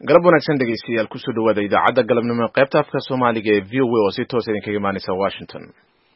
galab wanaagsan dhegeystayaal kusoo dhawaada idaacadda galabnimo qaybta afka Soomaaliga ee VOA oo si toos idinkaga imaanaysa Washington.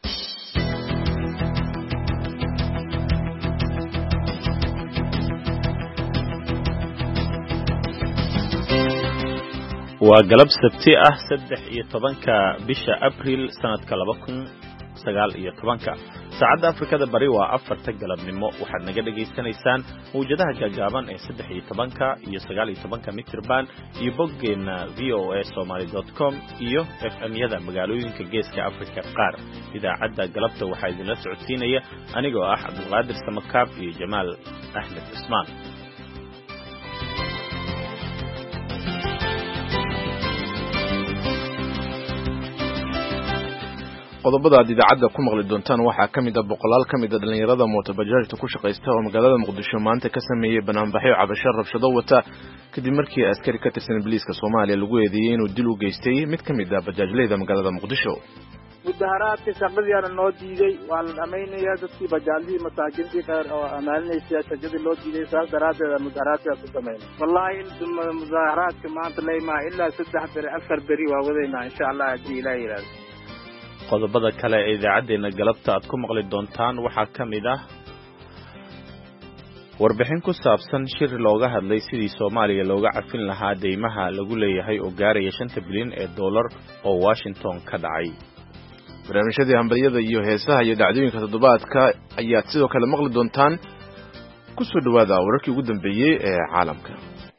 waa galab sabti ah 13 bisha Abriil sanadka 2019 saacadda Afrikada bari waa 4 galabnimo waxaad naga dhageysanaysaan mowjadaha gaagaaban ee 13 iyo 19 mitir band iyo boggeena voasomali.com iyo FM-yada magaalooyinka geeska Afrika qaar. idaacadda galabta waxaa idinla socodsiinaya anigoo ah Cabdulqaadir Samakaab iyo Jamaal Ahmed Ismaan. qodobada aad idaacadda ku maqli doontaan waxaa ka mid ah boqolaal ka mid ah dhalinyarada mootobajaajta ku shaqaysta oo magaalada Muqdisho maanta ka sameeyay banaanbaxyo cabasho rabshado wata kadib markii askari ka tirsan booliiska Soomaaliya lagu eedeeyay inuu dil u geystay mid ka mid ah bajaajleyda magaalada Muqdisho. mudaharaadka shaqadiina noo diiday waa la dhameynaya dadkii bajaajlii masaakiintii qaar oo amaalinaysa shaqadii loo diiday saas daraadeed mudaharaadka ku sameeyay wallahi mudaharaadka maanta leeyma ilaa 3 beri 4 beri waa wadayna insha Allah hadii Ilaahay yiraahdo. qodobada kale ee idaacadeena galabta aad ku maqli doontaan waxaa ka mid ah warbixin ku saabsan shir looga hadlay sidii Soomaaliya looga cafin lahaa deymaha lagu leeyahay oo gaaraya 5 bilyan ee dollar oo Washington ka dhacay. barnaamijyadii hambaliyada iyo heesaha iyo dhacdooyinka toddobaadka ayaad sidoo kale maqli doontaan. ku soo dhawaada wararkii ugu dambeeyay ee caalamka.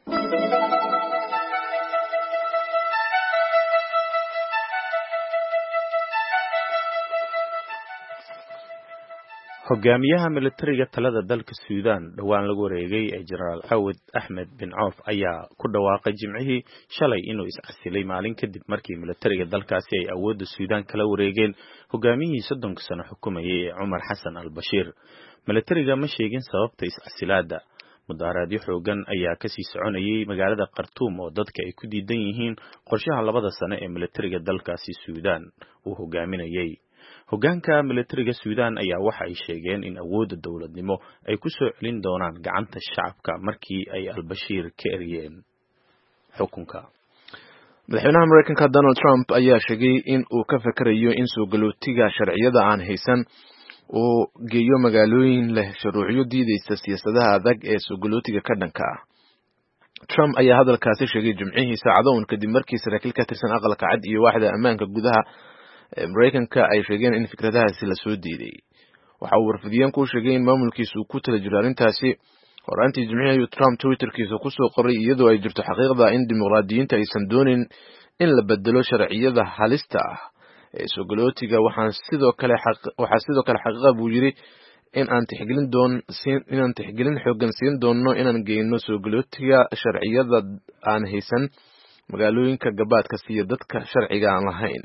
hogaamiyaha militariga talada dalka Suudaan dhawaan lagu wareegay ee Generaal Awad Ahmed bin Auf ayaa ku dhawaaqay Jimcihii shalay inuu iscasilay maalin kadib markii militariga dalkaasi ay awoodda Suudaan kala wareegeen hogaamiyihii 30 sano xukumayay ee Umar Hassan al-Bashir. militariga ma sheegin sababta iscasilaada. mudaharaadyo xoogan ayaa ka sii soconayay magaalada Khartoum oo dadka ay ku diidan yihiin qorshaha 2 sano ee militariga dalkaasi Suudaan uu hogaaminayay. hoggaanka militariga Suudaan ayaa waxa ay sheegeen in awoodda dawladnimo ay ku soo celin doonaan gacanta shacabka markii ay al-Bashir ka eriyeen xukunka. madaxweynaha Mareykanka Donald Trump ayaa sheegay in uu ka fakarayo in soo galootiga sharciyada aan haysan uu geeyo magaalooyin leh shuruucyo diidaysa siyaasadaha adag ee soo galootiga ka dhanka ah. Trump ayaa hadalkaasi sheegay Jimcihii saacado kadib markii saraakiil ka tirsan aqalka cad iyo waaxda ammaanka gudaha Mareykanka ay sheegeen in fikradahaasi la soo diiday. waxa uu warfidiyeen ku sheegay in maamulkiisu ku tala jiro arrintaasi. horaantii Jimcihii ayuu Trump Twitterkiisa ku soo qoray iyadoo ay jirto xaqiiqda in dimuqraadiyiinta aysan doonin in la bedelo sharciyada halista ah ee soo galootiga. waxaa sidoo kale xaqiiqa buu yiri in aan tixgelin xoogan siin doono inaan geyno soo galootiga sharciyada aan haysan magaalooyinka gabaadka siiya dadka sharciga aan lahayn.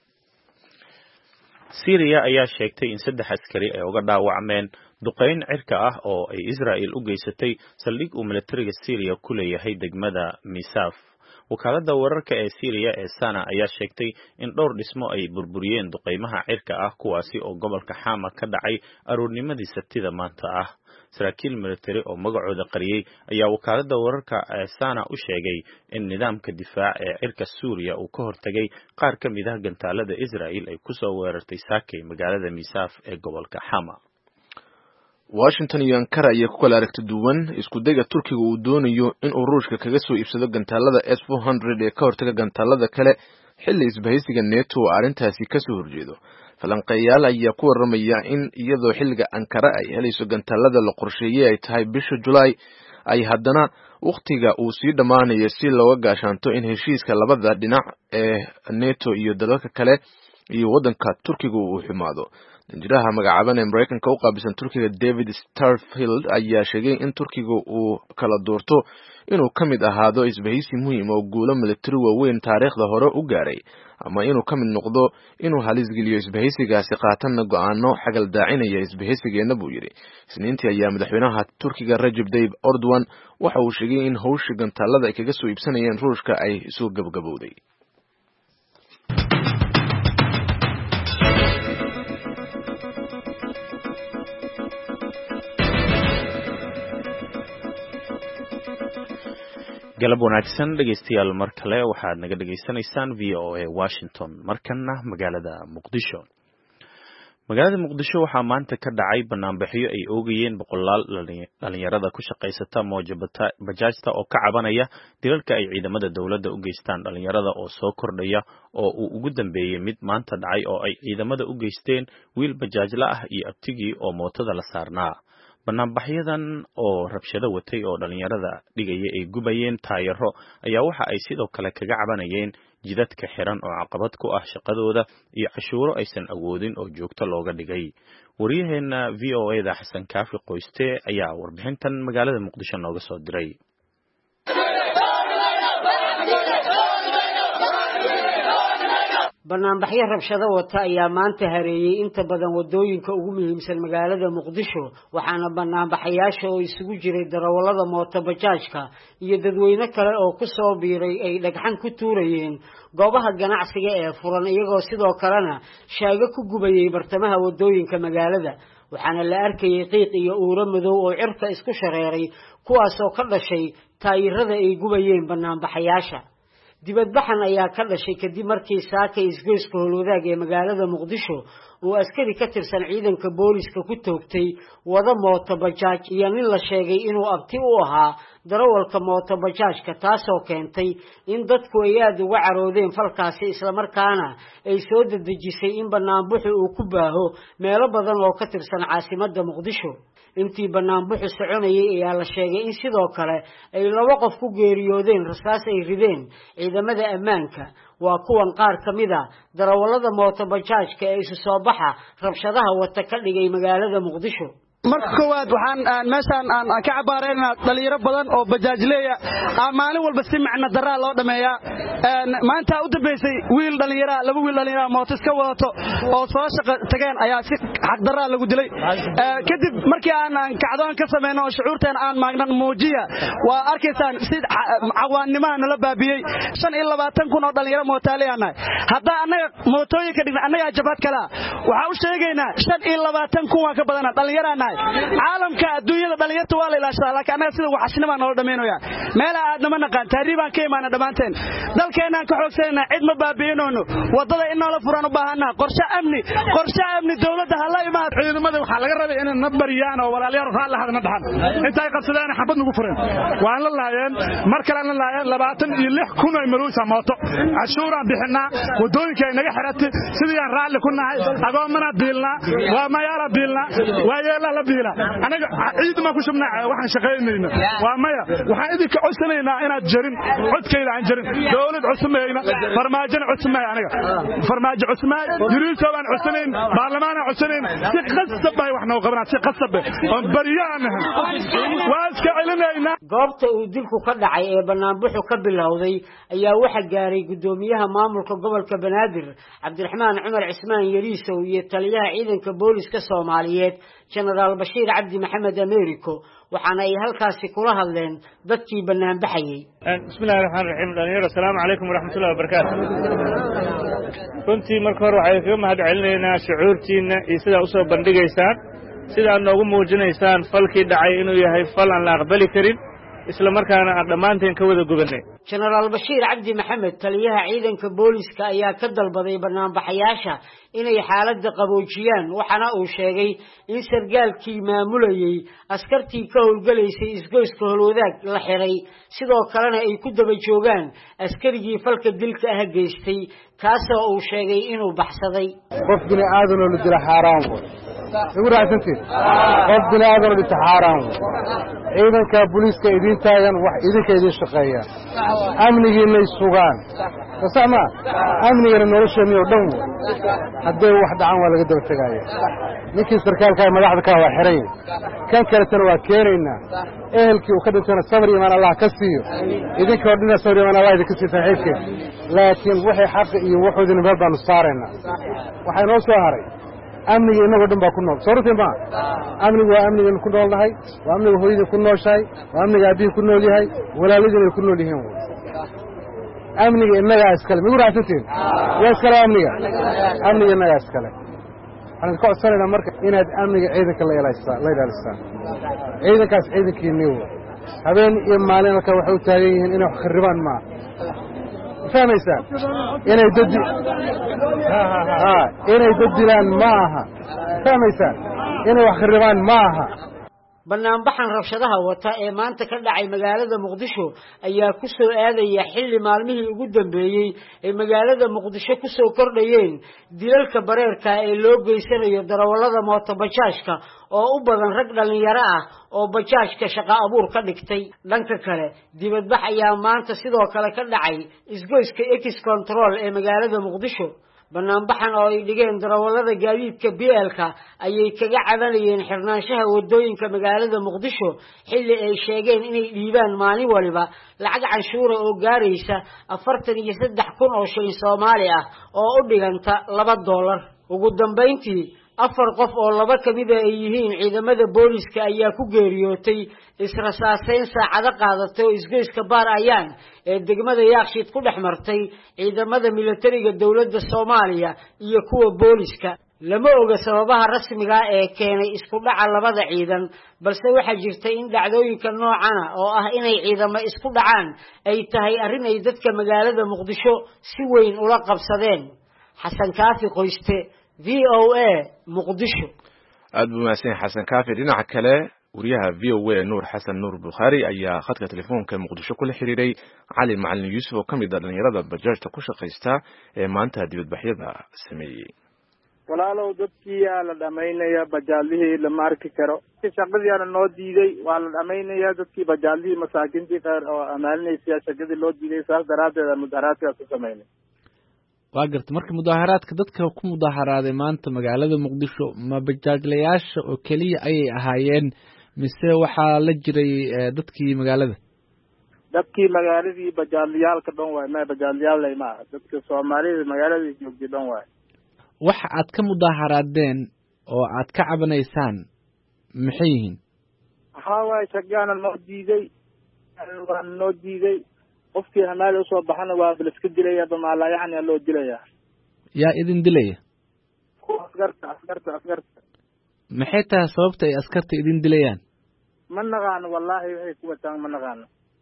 Syria ayaa sheegtay in 3 askari ay uga dhaawacmeen duqeyn cirka ah oo ay Israel u geysatay saldhig uu militariga Syria ku leeyahay degmada Misaf. wakaaladda wararka ee Syria ee Sana ayaa sheegtay in dhowr dhismo ay burburiyeen duqeymaha cirka ah kuwaasi oo gobolka Hama ka dhacay aroornimadii Sabtida maanta ah. saraakiil militari oo magacooda qariyay ayaa wakaaladda wararka ee Sana u sheegay in nidaamka difaac ee cirka Suuriya uu ka hortagay qaar ka mid ah gantaalada Israel ay ku soo weerartay saakay magaalada Misaf ee gobolka Hama. Washington iyo Ankara ayaa ku kala aragti duwan isku dayga Turkiga uu doonayo in uu Ruushka kaga soo iibsado gantaalada S-400 ee ka hortaga gantaalada kale xilli isbahaysiga NATO arrintaasi ka soo horjeedo. falanqeeyaal ayaa ku waramaya in iyadoo xilliga Ankara ay helayso gantaalada la qorsheeyay ay tahay bisha July ay haddana waqtiga uu sii dhamaanayo si looga gaashaanto in heshiiska labada dhinac ee NATO iyo dalalka kale iyo wadanka Turkiga uu xumaado. danjiraha magacaaban ee Mareykanka u qaabilsan Turkiga David Starfield ayaa sheegay in Turkiga uu kala doorto inuu ka mid ahaado isbahaysi muhiim oo guulo militari waaweyn taariikhda hore u gaaray ama inuu ka mid noqdo inuu halis geliyo isbahaysigaasi qaatana go'aano xagal daacinaya isbahaysigeena buu yiri. Isniintii ayaa madaxweynaha Turkiga Recep Tayyip Erdogan waxa uu sheegay in hawsha gantaalada ay kaga soo iibsanayeen Ruushka ay soo gabagabowday. galab wanaagsan dhegeystayaal mar kale waxaad naga dhageysanaysaan VOA Washington markana magaalada Muqdisho waxaa maanta ka dhacay banaanbaxyo ay oogayeen boqolaal dhalinyarada ku shaqaysata moojabata bajaajta oo ka cabanaya dilalka ay ciidamada dawladda u geystaan dhalinyarada oo soo kordhaya oo uu ugu dambeeyay mid maanta dhacay oo ay ciidamada u geysteen wiil bajaajla ah iyo abtigii oo mootada la saarnaa banaanbaxyadan oo rabshado watay oo dhalinyarada dhigaya ay gubayeen taayiro ayaa waxa ay sidoo kale kaga cabanayeen jidadka xiran oo caqabad ku ah shaqadooda iyo cashuuro aysan awoodin oo joogto looga dhigay wariyaheena VOA-da Xasan Kaafi Qoyste ayaa warbixintan magaalada Muqdisho nooga soo diray banaanbaxyo rabshado wata ayaa maanta hareeyay inta badan wadooyinka ugu muhiimsan magaalada Muqdisho waxaana banaanbaxayaasha oo isugu jiray darawalada mooto bajaajka iyo dadweyne kale oo ku soo biiray ay dhagxan ku tuurayeen goobaha ganacsiga ee furan iyagoo sidoo kalena shaaga ku gubayay bartamaha wadooyinka magaalada waxaana la arkayay qiiq iyo uuro madow oo cirka isku shareeray kuwaas oo ka dhashay taayirada ay gubayeen banaanbaxayaasha dibadbaxan ayaa ka dhashay kadib markii saaka isgoyska Howlwadaag ee magaalada Muqdisho uu askari ka tirsan ciidanka booliska ku toogtay wada mooto bajaaj iyo nin la sheegay inuu abti u ahaa darawalka mooto bajaajka taasoo keentay in dadku ay aad uga caroodeen falkaasi isla markaana ay soo dedejisay in banaanbaxu uu ku baaho meelo badan oo ka tirsan caasimadda Muqdisho intii banaanbaxu soconayay ayaa la sheegay in sidoo kale ay laba qof ku geeriyoodeen rasaas ay rideen ciidamada ammaanka waa kuwan qaar kamida darawalada mooto bajaajka ee isu soo baxa rabshadaha wata ka dhigay magaalada Muqdisho marka koowaad waxaan meeshan aan ka cabaarayna dhalinyaro badan oo bajaajleeya maalin walba si macna daraa loo dhameeyaa maanta u dambeysay wiil dhalinyaro laba wiil dhalinyaro mooto iska wadato oo soo shaqo tageen ayaa si xaq daraa lagu dilay kadib markii aan kacdoon ka sameeyno shucuurteen aan maagnan muujiya waa arkaysaan si cawaannimada nala baabiyay 25,000 oo dhalinyaro mootaaleeyanahay hadda anaga mootooyinka dhigna anaga jabad kala waxa u sheegaynaa 25,000 waa ka badan dhalinyaro caalamka adduunyada dhalinyarta waa la ilaashadaa laakiin anaga sida waxashnima noo dhameynaya meel aadnama naqaan taariibaan ka imaana dhamaanteen dalkeenaan ka xoogsanayna cid ma baabiinoono wadada in la furan u baahanaa qorshe amni dawladda hala imaad ciidamada waxa laga rabay inay nabariyaan oo walaalayaal raal hadna dhaxan intay qabsadeen xabad nagu fureen waan la laayeen mar kale la laayeen 26,000 ay maruusa mooto cashuuraan bixinaa wadooyinka ay naga xiratay sidii aan raali ku nahay agoomana biilna waa mayaala biilna waa la biila anaga ciidama ku shubnaa waxaan shaqeynayna waa maya waxaan idinka codsanayna inaad jarin codkayda aan jarin dawlad cusmayna farmaajo cusmay anaga farmaajo cusmay yiriiso aan cusanayn baarlamaan aan cusanayn si qasab ay wax noo qabanaa si qasab oo bariyaan waa iska celinayna goobta uu dilku ka dhacay ee banaanbaxu ka bilowday ayaa waxa gaaray gudoomiyaha maamulka gobolka Banaadir Cabdiraxmaan Cumar Cismaan Yariisow iyo taliyaha ciidanka booliska Soomaaliyeed General Bashir Abdi Maxamed Americo waxaana ay halkaasi kula hadleen dadkii banaanbaxayay bismillaahir rahmaanir rahiim dhalinyaro assalaamu calaykum waraxmatullaahi wabarakaatuh runtii marka hore waxay kaga mahadcelinaynaa shucuurtiina iyo sida u soo bandhigaysaan sida aad noogu muujinaysaan falkii dhacay inuu yahay fal aan la aqbali karin isla markaana aan dhamaanteen ka wada gubanay General Bashir Abdi Maxamed taliyaha ciidanka booliska ayaa ka dalbaday banaanbaxayaasha inay xaaladda qaboojiyaan waxana uu sheegay in sargaalkii maamulayay askartii ka howlgalaysay isgoyska Howlwadaag la xiray sidoo kalena ay ku daba joogaan askarigii falka dilka ah geystay kaasoo uu sheegay inuu baxsaday qof bini aadan oo la dila xaraam ugu raacsantii qof bini aadan oo dhita xaraam ciidanka booliska idin taagan wax idinka idin shaqeeya amnigiina sugaan sama amniga nolosheenii oo dhan haddii wax dhacan waa laga daba tagaaya ninkii sarkaalka madaxda ka waa xiray kan kale tan waa keenayna ehelkii uu ka dhintana sabr iyo iman Allah ka siiyo idinka oo dhina sabr iyo iman Allah idinka siiyo saaxiibkeen laakiin wixii xaq iyo wuxuudin meel baan saarayna waxay noo soo haray amniga inagu dhan baa ku nool soortii ma amnigu waa amniga ku noolnahay waa amniga hooyada ku nooshahay waa amniga abiin ku nool yahay walaalidina ku nool yihiin amniga inaga iskale migu raacsantiin waa iskale amniga inaga iskale waxaan ka codsanaynaa marka inaad amniga ciidanka la ilaalisaan ciidankaas ciidankiinii habeen iyo maalin halka waxay u taagan yihiin inay wax kharibaan maaha fahmaysaa inay dad dilaan maaha fahmaysaa inay wax kharibaan maaha banaanbaxan rabshadaha wata ee maanta ka dhacay magaalada muqdisho ayaa ku soo aadaya xilli maalmihii ugu dambeeyey ay magaalada muqdisho ku soo kordhayeen dilalka bareerka ee loo geysanayo darawallada mootobajaajka oo u badan rag dhalinyaro ah oo bajaajka shaqo abuur ka dhigtay dhanka kale dibadbax ayaa maanta sidoo kale ka dhacay isgoyska ex control ee magaalada muqdisho banaanbaxan oo ay dhigeen darawallada gaadiidka BL-ka ayay kaga cabanayeen xirnaanshaha wadooyinka magaalada muqdisho xilli ay sheegeen inay dhiibaan maalin waliba lacag canshuura oo gaaraysa 43,000 oo shilin Soomaali ah oo u dhiganta $2 ugu dambeyntii 4 qof oo 2 kamid ah ay yihiin ciidamada booliska ayaa ku geeriyootay israsaaseyn saacado qaadatay oo isgoyska baar ayaan ee degmada Yaaqshiid ku dhexmartay ciidamada militariga dawladda Soomaaliya iyo kuwa booliska lama oga sababaha rasmiga ah ee keenay isku dhaca labada ciidan balse waxa jirta in dhacdooyinka noocan ah oo ah inay ciidamo isku dhacaan ay tahay arrin ay dadka magaalada Muqdisho si weyn ula qabsadeen Xasan Kaafi Qoyste VOA Muqdisho aad buu mahadsan Xasan Kaafi dhinaca kale wariyaha VOA Nuur Xasan Nuur Bukhari ayaa khadka telefoonka Muqdisho kula xiriiray Cali Macalin Yuusuf oo kamid ah dhalinyarada bajaajta ku shaqeysta ee maanta dibadbaxyada sameeyay walaalow dadkii la dhamaynaya bajaallihii lama arki karo shaqadiina noo diiday waa la dhamaynaya dadkii bajaallihii masaakiintii qaar oo amaalinaysa shaqadii loo diiday saas daraadeed mudaharaadka ku sameynay waa gartay marka mudaharaadka dadka ku mudaharaaday maanta magaalada Muqdisho ma bajaajlayaasha oo kaliya ayay ahaayeen mise waxaa la jiray dadkii magaaladii bajaalliyaalka dhan waay ma bajaalliyal ma dadka Soomaalida magaalada joogtay dhan waay waxa aad ka mudaharaadeen oo aad ka cabanaysaan maxay yihiin waay shaqana noo diiday qofkii hamaal u soo baxana waa iska dilaya bamaala yaani loo dilaya yaa idin dilaya askarta maxay tahay sababta ay askarta idin dilayaan ma naqaan wallahi waxay ku wataan ma naqaan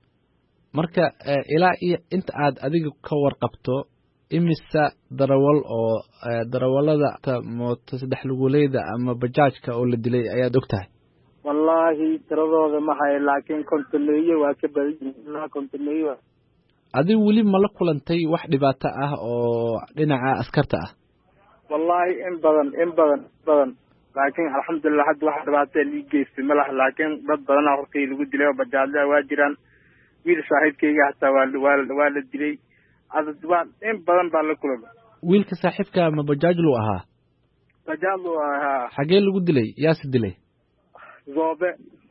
marka ilaa iyo inta aad adiga ka warqabto imisa darawal oo darawalada mooto saddex luguleeda ama bajaajka oo la dilay ayaad ogtahay wallahi tiradooda ma hay laakiin kontoleeye waa ka badan kontoleeye adigu weli ma la kulantay wax dhibaato ah oo dhinaca askarta ah wallahi in badan laakiin alxamdulillah hadda wax dhibaato lii geystay malaha laakiin dad badan hortay lagu dilay oo bajaajla waa jiraan wiil saaxiibkayga hataa waa la dilay adad in badan baa la kulmay wiilka saaxiibka ma bajaajlu ahaa bajaajlu ahaa xagee lagu dilay yaasi dilay Zoobe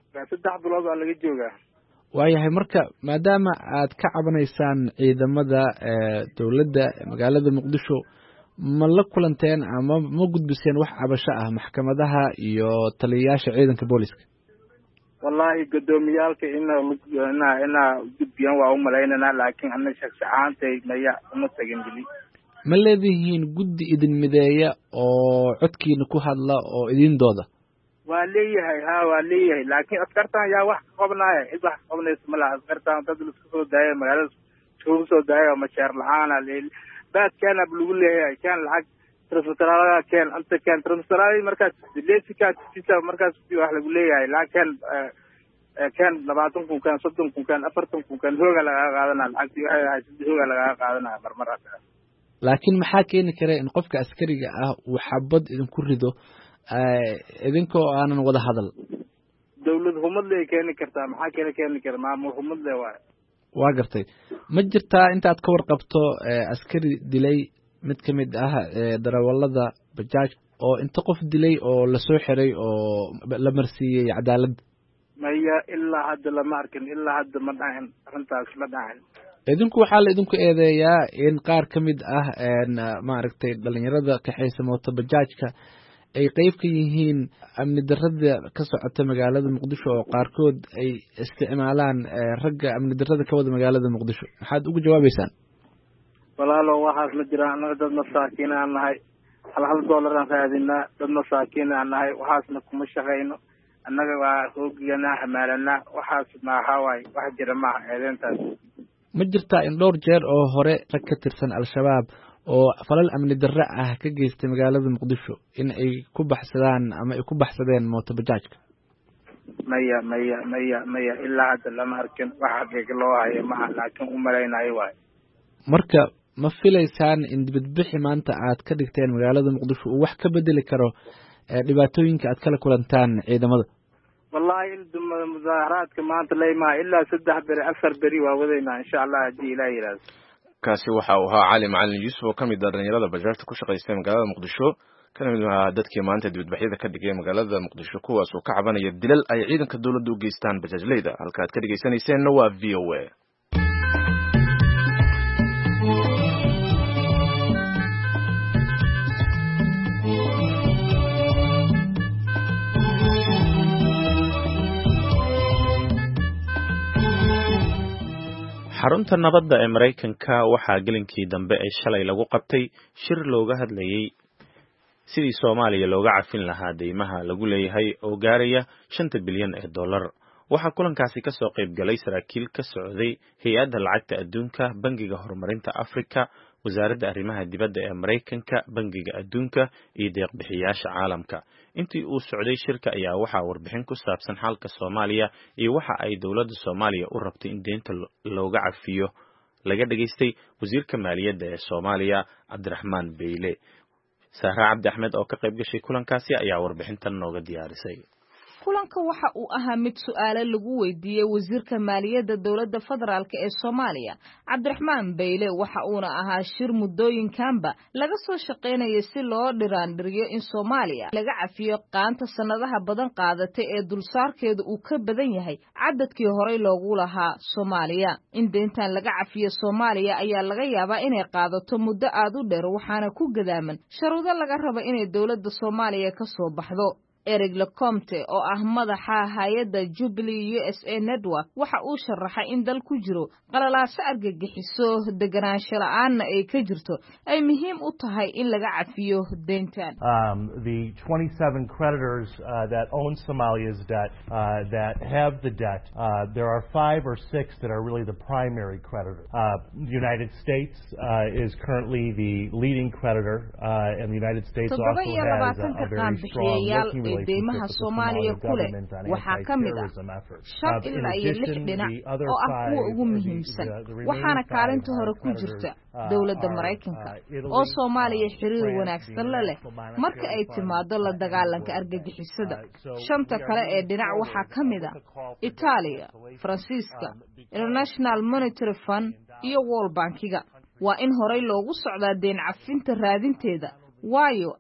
3 bilood oo laga joogaa waayahay marka maadaama aad ka cabanaysaan ciidamada dawladda magaalada Muqdisho ma la kulanteen ama ma gudbiseen wax cabasho ah maxkamadaha iyo taliyayaasha ciidanka booliska wallahi gudoomiyaalka ina gudbiyaan waa u maleynaa laakiin anna shakhsi ahaantay ma tagin bili ma leedihiin guddi idin mideeya oo codkiina ku hadla oo idin dooda waa leeyahay laakiin askartan yaa wax qabnaa cid wax qabnaysa malaha askartan dad isku soo daayay magaalada isku soo daayay ma sheer la'aan baad kana lagu leeyahay kan lacag transferada kan anta kan transferada markaas leesika sita markaas wax lagu leeyahay laakiin kan 20 kan 30 kan 40 kan hooga laga qaadanaa lacagtii waxay ahayd hooga laga qaadanaa marmarada laakiin maxaa keeni kara in qofka askariga ah uu xabad idinku rido idinkoo aanan wada hadal dawlad humad ay keeni kartaa maxaa keeni kara maamul humad waa gartay ma jirtaa intaad ka warqabto askari dilay mid ka mid ah darawallada bajaaj oo inta qof dilay oo la soo xiray oo la marsiiyay cadaalad maya ilaa hadda lama arkin ilaa hadda ma dhahin arrintaas ma dhahin idinku waxaa la idinku eedeeyaa in qaar ka mid ah maaragtay dhalinyarada kaxaysa mooto bajaajka ay qayb ka yihiin amni darrada ka socota magaalada Muqdisho oo qaarkood ay isticmaalaan ragga amni darrada ka wada magaalada Muqdisho maxaad ugu jawaabaysaan walaalo waxaas ma jiraan anaga dad masaakiin aan nahay $1 aan raadinaa dad masaakiin aan nahay waxaasna kuma shaqeyno annaga waa hoogiyana xamaalana waxaas maaha waay wax jira maaha eedeentaas ma jirtaa in dhowr jeer oo hore rag ka tirsan al-shabaab oo falal amni darre ah ka geystay magaalada muqdisho in ay ku baxsadaan ama ay ku baxsadeen mooto bajaajka maya ilaa hadda lama arkin wax xaqiiq loo hayo maaha laakiin u malaynayo waay marka ma filaysaan in dibadbixi maanta aad ka dhigteen magaalada muqdisho uu wax ka bedeli karo dhibaatooyinka aad kala kulantaan ciidamada wallahi mudaaharaadka maanta leymaa ilaa 3 beri 4 beri waa wadaynaa insha allah haddii ilaah yiraahdo kaasi waxa uu ahaa cali macalin yuusuf oo kamid ah dhalinyarada bajaajta ku shaqaystay magaalada muqdisho kana mid ah dadkii maanta dibadbaxyada ka dhigay magaalada muqdisho kuwaas oo ka cabanaya dilal ay ciidanka dawladda u geystaan bajaajleyda halka aad ka dhageysanayseena waa VOA. xarunta nabadda ee Mareykanka waxaa gelinkii dambe ee shalay lagu qabtay shir looga hadlayay sidii Soomaaliya looga cafin lahaa deymaha lagu leeyahay oo gaaraya 5 bilyan ee dollar. waxaa kulankaasi ka soo qayb galay saraakiil ka socday hay'adda lacagta adduunka, Bangiga Horumarinta Afrika, Wasaaradda Arrimaha Dibadda ee Mareykanka, Bangiga Adduunka iyo deeq-bixiyaasha caalamka. intii uu socday shirka ayaa waxaa warbixin ku saabsan xaalka Soomaaliya iyo waxa ay dawladda Soomaaliya u rabtay in deynta looga cafiyo laga dhageystay wasiirka maaliyadda ee Soomaaliya Cabdiraxmaan Beyle. Sahra Cabdi Axmed oo ka qayb gashay kulankaasi ayaa warbixintan nooga diyaarisay. kulanka waxa uu ahaa mid su'aalo lagu weydiiyay wasiirka maaliyadda dawladda federaalka ee Soomaaliya Cabdiraxmaan Beyle waxa uuna ahaa shir muddooyinkanba laga soo shaqeynayay si loo dhiraandhiriyo in Soomaaliya laga cafiyo qaanta sanadaha badan qaadatay ee dulsaarkeedu uu ka badan yahay cadadkii horey loogu lahaa Soomaaliya. in deyntan laga cafiyo Soomaaliya ayaa laga yaabaa inay qaadato muddo aad u dheer waxaana ku gadaaman sharuudo laga rabo inay dawladda Soomaaliya ka soo baxdo. Eric Lecomte oo ah madaxa hay'adda Jubilee USA Network waxa uu sharaxay in dal ku jiro qalalaase argagixiso deganaansho la'aanna ay ka jirto ay muhiim u tahay in laga cafiyo deyntan. The 27 creditors that own Somalia's debt that have the debt, there are 5 or 6 that are really the primary creditor. The United States is currently the leading creditor, and the United States also has a very strong working deymaha Soomaaliya kule waxaa ka mid ah 5 ilaa 6 dhinac oo ah kuwa ugu muhiimsan waxaana kaalinta hore ku jirta dawladda Mareykanka oo Soomaaliya xiriir wanaagsan la leh marka ay timaado la dagaalanka argagixisada. 5 kale ee dhinac waxaa ka mid ah Itaaliya, Faransiiska, International Monetary Fund iyo World Bankiga. waa in horey loogu socdaa deyn cafinta raadinteeda waayo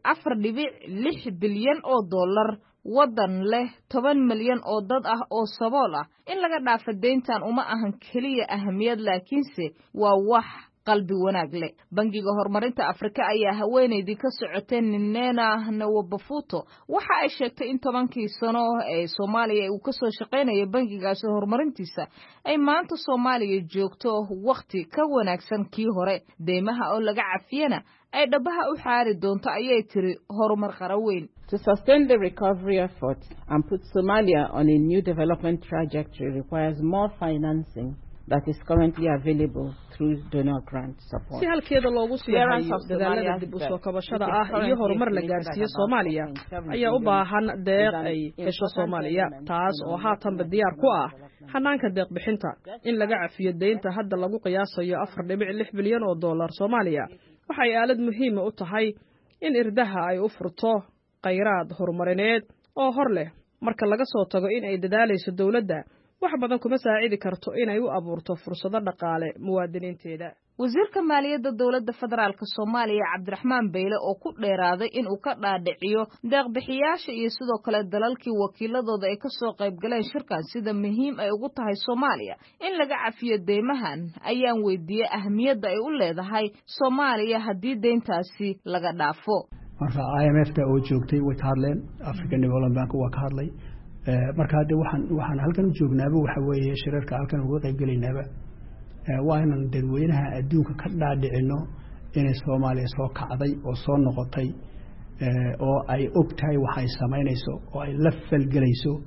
4.6 bilyan oo dollar wadan leh 10 milyan oo dad ah oo sabool ah in laga dhaafo deyntan uma ahan kaliya ahamiyad laakiinse waa wax qalbi wanaag leh. Bangiga Horumarinta Afrika ayaa haweeneydii ka socotay Nina Nawabafuto waxa ay sheegtay in 10 sano ee Soomaaliya uu ka soo shaqeynayay bangigaas horumarintiisa ay maanta Soomaaliya joogto waqti ka wanaagsan kii hore deymaha oo laga cafiyana ay dhabaha u xaari doonto ayay tiri horumar qaraweyn. To sustain the recovery effort and put Somalia on a new development trajectory requires more financing that is currently available through donor grant support. si halkeeda loogu sii hayo dadaalada dib u soo kabashada ah iyo horumar la gaarsiiyo Soomaaliya ayaa u baahan deeq ay hesho Soomaaliya taas oo haatanba diyaar ku ah hanaanka deeq bixinta in laga cafiyo deynta hadda lagu qiyaasayo 4.6 bilyan oo dollar Soomaaliya. waxay aalad muhiim u tahay in irdaha ay u furto kheyraad horumarineed oo hor leh marka laga soo tago in ay dadaalayso dawladda wax badan kuma saacidi karto inay u abuurto fursado dhaqaale muwaadiniinteeda. wasiirka maaliyadda dawladda federaalka Soomaaliya Cabdiraxmaan Beyle oo ku dheeraaday in uu ka dhaadhiciyo deeq-bixiyaasha iyo sidoo kale dalalkii wakiiladooda ay ka soo qayb galeen shirkan sida muhiim ay ugu tahay Soomaaliya in laga cafiyo deymahan ayaan weydiiyay ahmiyadda ay u leedahay Soomaaliya haddii deyntaasi laga dhaafo. marka IMF-ta oo joogtay way ka hadleen, African Development Bank waa ka hadlay. marka hadda waxaan halkan u joognaaba waxa weeye shirarka halkan uga qayb galaynaaba waa inaan dadweynaha adduunka ka dhaadhicino inay Soomaaliya soo kacday oo soo noqotay oo ay ogtahay waxay sameynayso oo ay la falgalayso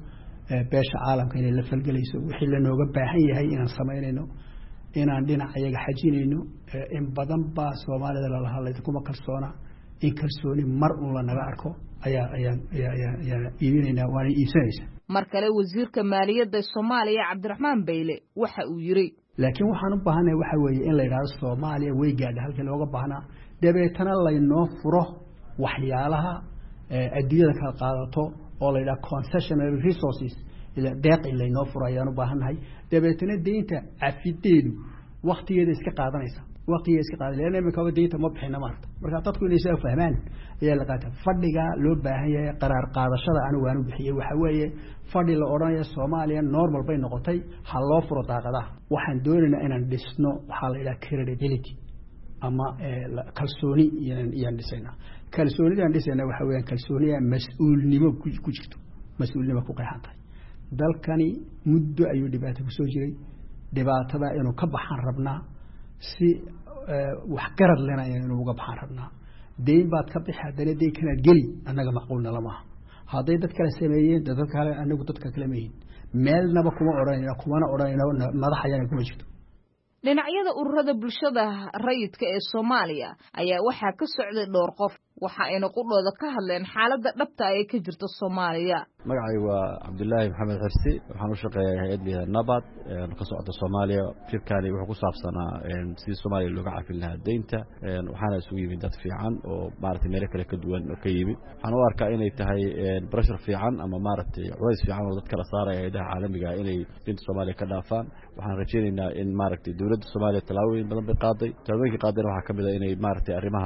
beesha caalamka inay la falgelayso wixii lanooga baahan yahay inaan samaynayno inaan dhinaca iyaga xajinayno in badan baa soomaalida lala hadlay kuma kalsoona in kalsooni mar un lanaga arko ayaan iibinaynaa waana iibsanaysa mar kale wasiirka maaliyadda Soomaaliya Cabdiraxmaan Beyle waxa uu yiri laakiin waxaan u baahanahay waxa weeye in la yiraahdo Soomaaliya way gaadhay halkii looga baahnaa dabeetana laynoo furo waxyaalaha adduunyada kala qaadato oo la yiraahdo concessionary resources ila deeq in laynoo furo ayaan u baahanahay dabeetana deynta cafideedu waqtigeeda iska qaadanaysa waqtigeeda iska qaadanaysa imika deynta ma bixina maarta marka dadku inay soo fahmaan ayaa la qaataa fadhiga loo baahan yahay qaraar qaadashada anigu waan u bixiyay waxa weeye fadhi la oranayo Soomaaliya normal bay noqotay hal loo furo daaqadaha waxaan doonaynaa inaan dhisno waxa la yiraahdo credibility ama kalsooni iyaan dhisaynaa kalsoonidaan dhisaynaa waxa weeyaan kalsooniya mas'uulnimo ku jirto mas'uulnimo ku qeexantay dalkani muddo ayuu dhibaato ku soo jiray dhibaatada inuu ka baxaan rabnaa si wax garad lena inuu uga baxaan rabnaa deyn baad ka bixi haddana deyn kanaad geli annaga macquulna lama hadday dad kale sameeyeen dad kale anagu dadka kale ma yihiin meelnaba kuma odhanayna kumana odhanayna madaxayana kuma jirto dhinacyada ururada bulshada rayidka ee Soomaaliya ayaa waxaa ka socday dhowr qof waxa ayna qudhooda ka hadleen xaaladda dhabta ah ee ka jirta Soomaaliya magacay waa Cabdullaahi Maxamed Xirsi waxaan u shaqeeyaa hay'adda Nabad ka socda Soomaaliya shirkani wuxuu ku saabsanaa sidii Soomaaliya looga cafin lahaa deynta waxaana isugu yimid dad fiican oo maartay meel kale ka duwan oo ka yimid waxaan u arkaa inay tahay pressure fiican ama maartay culays fiican oo dadka la saaraya hay'adaha caalamiga inay deynta Soomaaliya ka dhaafaan waxaan rajaynaynaa in maartay dawladda Soomaaliya talaabooyin badan bay qaaday talaabooyinka qaadayna waxa kamid ah inay maartay arrimaha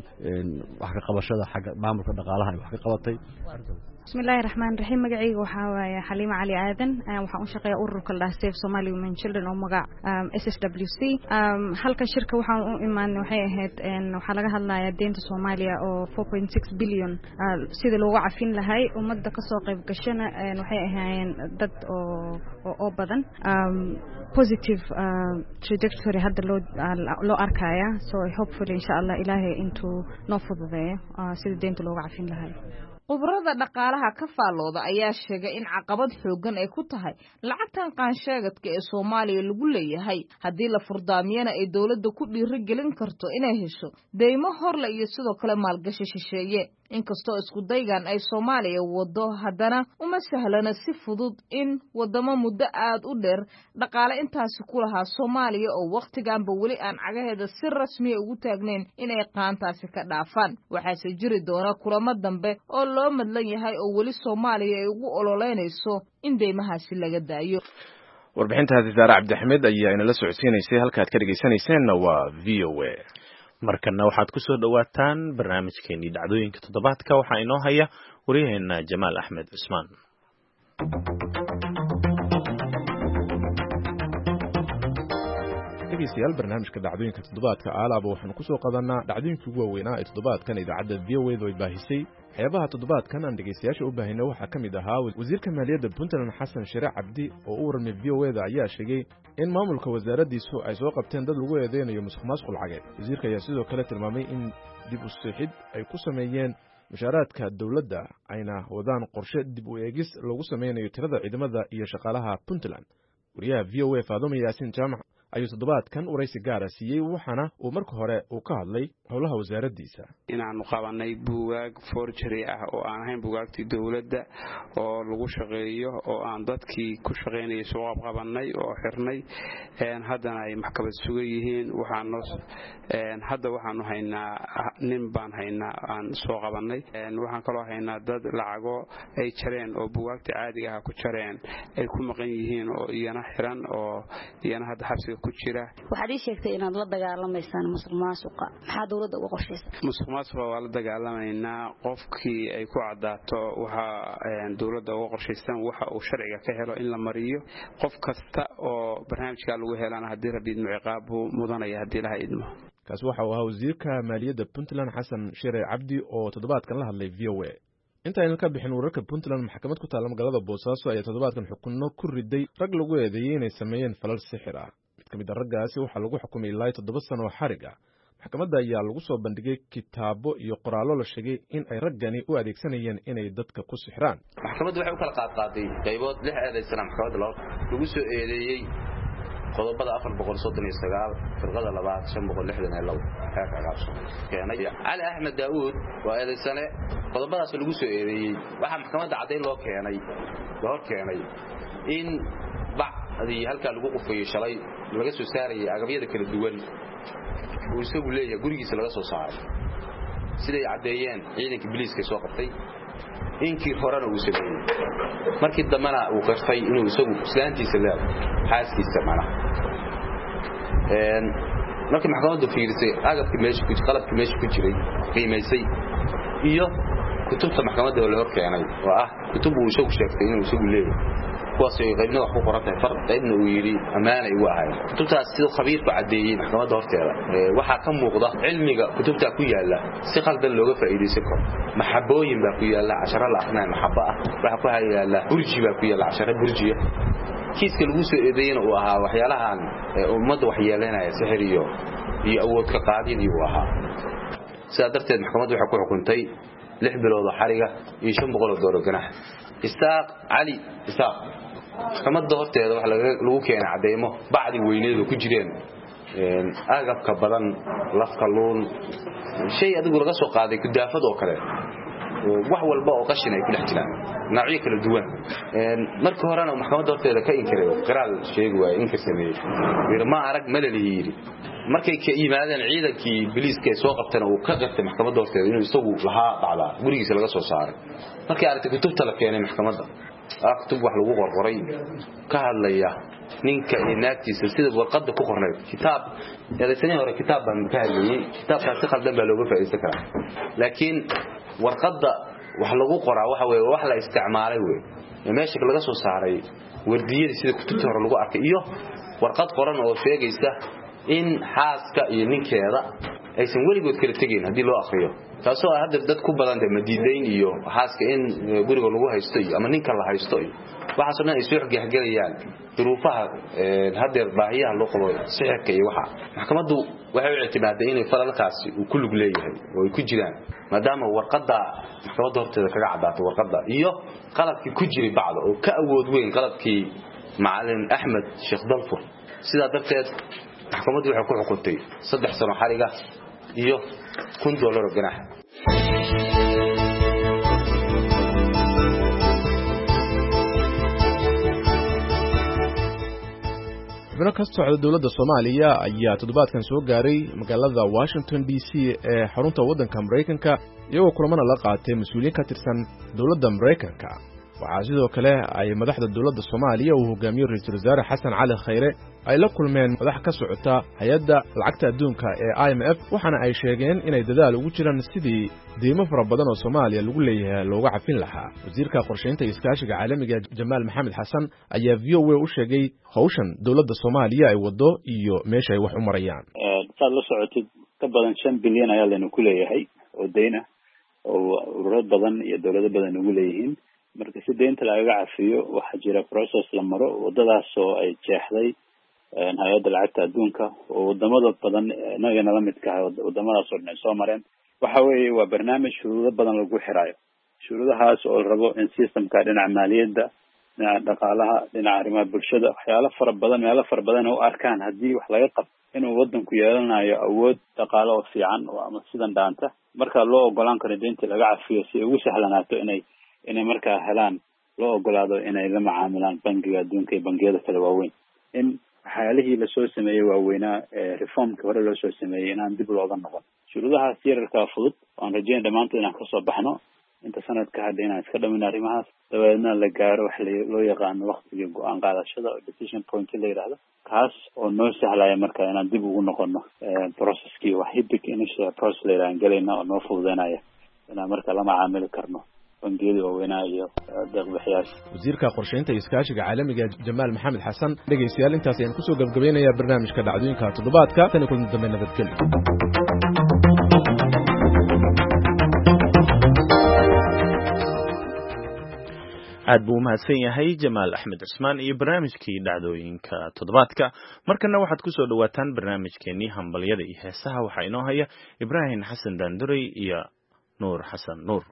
wax ka qabashada xagga maamulka dhaqaalaha wax ka qabatay bismillahir rahmaanir rahiim magacayga waxa waaye Xaliima Cali Aadan waxaan u shaqeeyaa ururka la Save Somali Women Children oo magac SSWC halka shirka waxaan u imaanay waxay ahayd waxa laga hadlayaa deynta Soomaaliya oo 4.6 billion sida loogu cafin lahay ummadda ka soo qayb gashana waxay ahaayeen dad oo badan positive trajectory hadda loo arkaya so hopefully insha Allah ilaahay intuu noo fududeeyo sida deynta loogu cafin lahay Qubrada dhaqaalaha ka faalooda ayaa sheegay in caqabad xoogan ay ku tahay lacagtan qaansheegadka ee Soomaaliya lagu leeyahay haddii la furdaamiyana ay dawladda ku dhiirigelin karto inay hesho deymo horle iyo sidoo kale maalgashi shisheeye inkastoo isku daygan ay Soomaaliya wado haddana uma sahlana si fudud in wadamo muddo aad u dheer dhaqaale intaasi ku lahaa Soomaaliya oo waqtiganba weli aan cagaheeda si rasmi ah ugu taagnayn inay qaantaasi ka dhaafaan waxaase jiri doona kulamo dambe oo loo madlan yahay oo weli Soomaaliya ay ugu ololeynayso in deymahaasi laga daayo warbixintaasi Zaara Cabdixmed ayaa inala socodsiinaysay halka aad ka dhageysanayseena waa VOA markana waxaad ku soo dhawaataan barnaamijkeennii dhacdooyinka toddobaadka waxaa inoo haya wariyaheena Jamaal Axmed Cusmaan dhegeystayaal barnaamijka dhacdooyinka toddobaadka aalaaba waxaanu ku soo qadanaa dhacdooyinkii ugu waaweynaa ee toddobaadkan idaacadda VOA ay baahisay waxyaabaha toddobaadkan aan dhegeystayaasha u baahina waxaa ka mid ahaa wasiirka maaliyadda Puntland Xasan Shire Cabdi oo u warmay VOA ayaa sheegay in maamulka wasaaraddiisu ay soo qabteen dad lagu eedeynayo musuqmaasuq lacageed wasiirka ayaa sidoo kale tilmaamay in dib u sixid ay ku sameeyeen mushaaraadka dawladda ayna wadaan qorshe dib u eegis lagu sameynayo tirada ciidamada iyo shaqaalaha Puntland wariyaha VOA Faadumo Yaasin Jaamac ayuu toddobaadkan waraysi gaara siiyey waxaana uu marka hore uu ka hadlay howlaha wasaaraddiisa inaanu qabanay buugaag forgery ah oo aan ahayn buugaagtii dawladda oo lagu shaqeeyo oo aan dadkii ku shaqeynayay soo qabanay oo xirnay haddana ay maxkamad sugan yihiin hadda waxaanu haynaa nin baan haynaa aan soo qabanay waxaan kaloo haynaa dad lacago ay jareen oo buugaagta caadiga ah ku jareen ay ku maqan yihiin oo iyana xiran oo iyana hadda xabsiga ku jira waxaad ii sheegtay inaad la dagaalamaysan musuqmaasuqa maxaa dawladda uga qorshaysan musuqmaasuqa waa la dagaalamaynaa qofkii ay ku cadaato waxa dawladda uga qorshaysan waxa uu sharciga ka helo in la mariyo qof kasta oo barnaamijka lagu helana haddii rabbi idmo ciqaab buu mudanaya haddii laha idmo kaasi waxa uu ahaa wasiirka maaliyadda Puntland Xasan Shire Cabdi oo toddobaadkan la hadlay VOA inta aynan ka bixin wararka Puntland maxkamad ku taala magaalada Boosaaso ayaa toddobaadkan xukunno ku riday rag lagu eedeeyay inay sameeyeen falal sixir ah mid ka mid ah raggaasi waxaa lagu xukumay ilaa 7 sano oo xarig ah maxkamadda ayaa lagu soo bandhigay kitaabo iyo qoraallo la sheegay in ay raggani u adeegsanayeen inay dadka ku sixraan. maxkamaddu waxay u kala qaadqaaday qaybood 6 eedaysana maxkamadda lagu soo eedeeyey qodobada 439 firqada 2562 xeerka caqabso keenay Ali Ahmed Daawud waa eedaysane qodobadaas lagu soo eedeeyey waxa maxkamadda cadeyn loo keenay in bacdii halka lagu qufeeyay shalay laga soo saarayay agabyada kala duwan oo isagu leeyahay gurigiisa laga soo saaray siday cadeeyeen ciidanka biliiska soo qabtay inkii horena uu sameeyay markii dambana uu qartay inuu isagu islaantiisa leeyahay xaaskiisa mana markii maxkamaddu fiirisay agabkii meesha ku qalabkii meesha ku jiray qiimaysay iyo kutubta maxkamadda oo la hor keenay oo ah kutub uu isagu sheegtay inuu isagu leeyahay kuwaas ay qaybna wax ku qoran tahay far qaybna uu yiri amaana ay u ahaayeen kutubtaas sidoo khabiir ku cadeeyay maxkamadda horteeda waxa ka muuqda cilmiga kutubta ku yaala si qaldan looga faa'iideysan karo maxabooyin baa ku yaala 10 la aqnaa maxaba ah waxa ku yaala burji baa ku yaala 10 burjiya kiiska lagu soo eedeeyay oo ahaa waxyaalahan ummadda wax yeelanaya sixir iyo awood ka qaadidii uu ahaa sidaa darteed maxkamaddu waxay ku xukuntay 6 bilood oo xariga iyo $500 ganaax Isaaq Ali Isaaq maxkamadda horteeda waxa lagu keenay cadeemo bacdi weyneed oo ku jireen agabka badan lafka luun shay adigu laga soo qaaday kudaafad oo kale wax walba oo qashin ay ku dhex jiraan noocyo kala duwan markii horena maxkamadda horteeda ka inkiray qiraal sheeg waay inkir sameeyay ma arag malalihiiri markay ka yimaadeen ciidankii biliiska soo qabtana uu ka qirtay maxkamadda horteeda inuu isagu lahaa dhacda gurigiisa laga soo saaray markii aragtay kutubta la keenay maxkamadda kutub wax lagu qorqoray ka hadlaya ninka inaagtiisa sida warqadda ku qornay kitaab eedaysanii hore kitaab baan ka hadlayay kitaabkaas si khaldan baa looga faa'iideysan karaa laakiin warqadda wax lagu qoraa waxa weeye wax la isticmaalay meesha laga soo saaray wardiyada sida kutubta hore lagu arkay iyo warqad qoran oo sheegaysa in xaaska iyo ninkeeda aysan weligood kala tageen hadii loo akhriyo taasoo hadda dad ku badan madiidayn iyo xaaska in guriga lagu haysto ama ninka la haysto waxa soo dhan ay soo xiggalayaan duruufaha hadeer baahiyaha loo qabo sixirka iyo waxa maxkamaddu waxay u ictimaaday in falalkaasi uu ku lug leeyahay oo ay ku jiraan maadaama warqadda maxkamadda horteeda kaga cadaato warqadda iyo qalabkii ku jiray bacda oo ka awood weyn qalabkii macallin Axmed Sheekh Dalfur sidaa darteed maxkamaddu waxay ku xukuntay 3 sano xariga iyo $1,000 ganaax xubno ka socda dowladda Soomaaliya ayaa toddobaadkan soo gaaray magaalada Washington DC ee xarunta waddanka Mareykanka iyagoo kulamana la qaatay mas'uuliyiin ka tirsan dowladda Mareykanka waxaa sidoo kale ay madaxda dowladda Soomaaliya uu hogaamiyo ra'iisul wasaare Xasan Cali Khayre ay la kulmeen madax ka socota hay'adda lacagta adduunka ee IMF waxaana ay sheegeen inay dadaal ugu jiraan sidii deymo fara badan oo Soomaaliya lagu leeyahay looga cafin lahaa wasiirka qorsheynta iyo iskaashiga caalamiga Jamaal Maxamed Xasan ayaa VOA u sheegay hawshan dowladda Soomaaliya ay wado iyo meesha ay wax u marayaan saad la socotid ka badan 5 bilyan ayaa la ku leeyahay oo deyna oo ururo badan iyo dowlado badan ugu leeyihiin marka si deynta lagaga cafiyo waxa jira process la maro wadadaas oo ay jeexday hay'adda lacagta adduunka oo wadamada badan nagana la midka ah wadamadaas oo dhan soo mareen waxa weeye waa barnaamij shuruudo badan lagu xiraayo shuruudahaas oo rabo in systemka dhinaca maaliyadda dhinaca dhaqaalaha dhinaca arrimaha bulshada waxyaalo fara badan meelo fara badan oo arkaan haddii wax laga qabto inuu wadanku yeelanayo awood dhaqaale oo fiican oo ama sidan dhaanta marka loo ogolaan karo deynta laga cafiyo si ugu sahlanaato inay markaa helaan loo ogolaado inay la macaamilaan bangiga adduunka iyo bangiyada kale waaweyn in waxyaalihii lasoo sameeyey waaweynaa reformkii hore loo soo sameeyey inaan dib looga noqon shuruudahaas yararkaa fudud waan rajeyn dhammaantood inaan kasoo baxno inta sanadka hadda inaan iska dhamin arrimahaas dabeedna la gaaro wax loo yaqaano waqtigii go-aan qaadashada oo decision point la yidhaahdo kaas oo noo sahlaya marka inaan dib ugu noqono processkii wax hibig initial process la yidhahan gelayna oo noo fududeynaya inaan marka la macaamili karno bangiyada waaweynaa iyo deeq-bixiyaasha wasiirka qorsheynta iyo iskaashiga caalamiga Jamaal Maxamed Xasan dhageystayaal intaas ayaan kusoo gabagabeynayaa barnaamijka dhacdooyinka toddobaadka tan kulan dambe nabadgelyo aad buu umahadsan yahay jamaal axmed cismaan iyo barnaamijkii dhacdooyinka toddobaadka. markana waxaad ku soo dhawaataan barnaamijkeenii hambalyada iyo heesaha. waxaa inoo haya ibraahim xasan daanduray iyo nuur xasan nuur.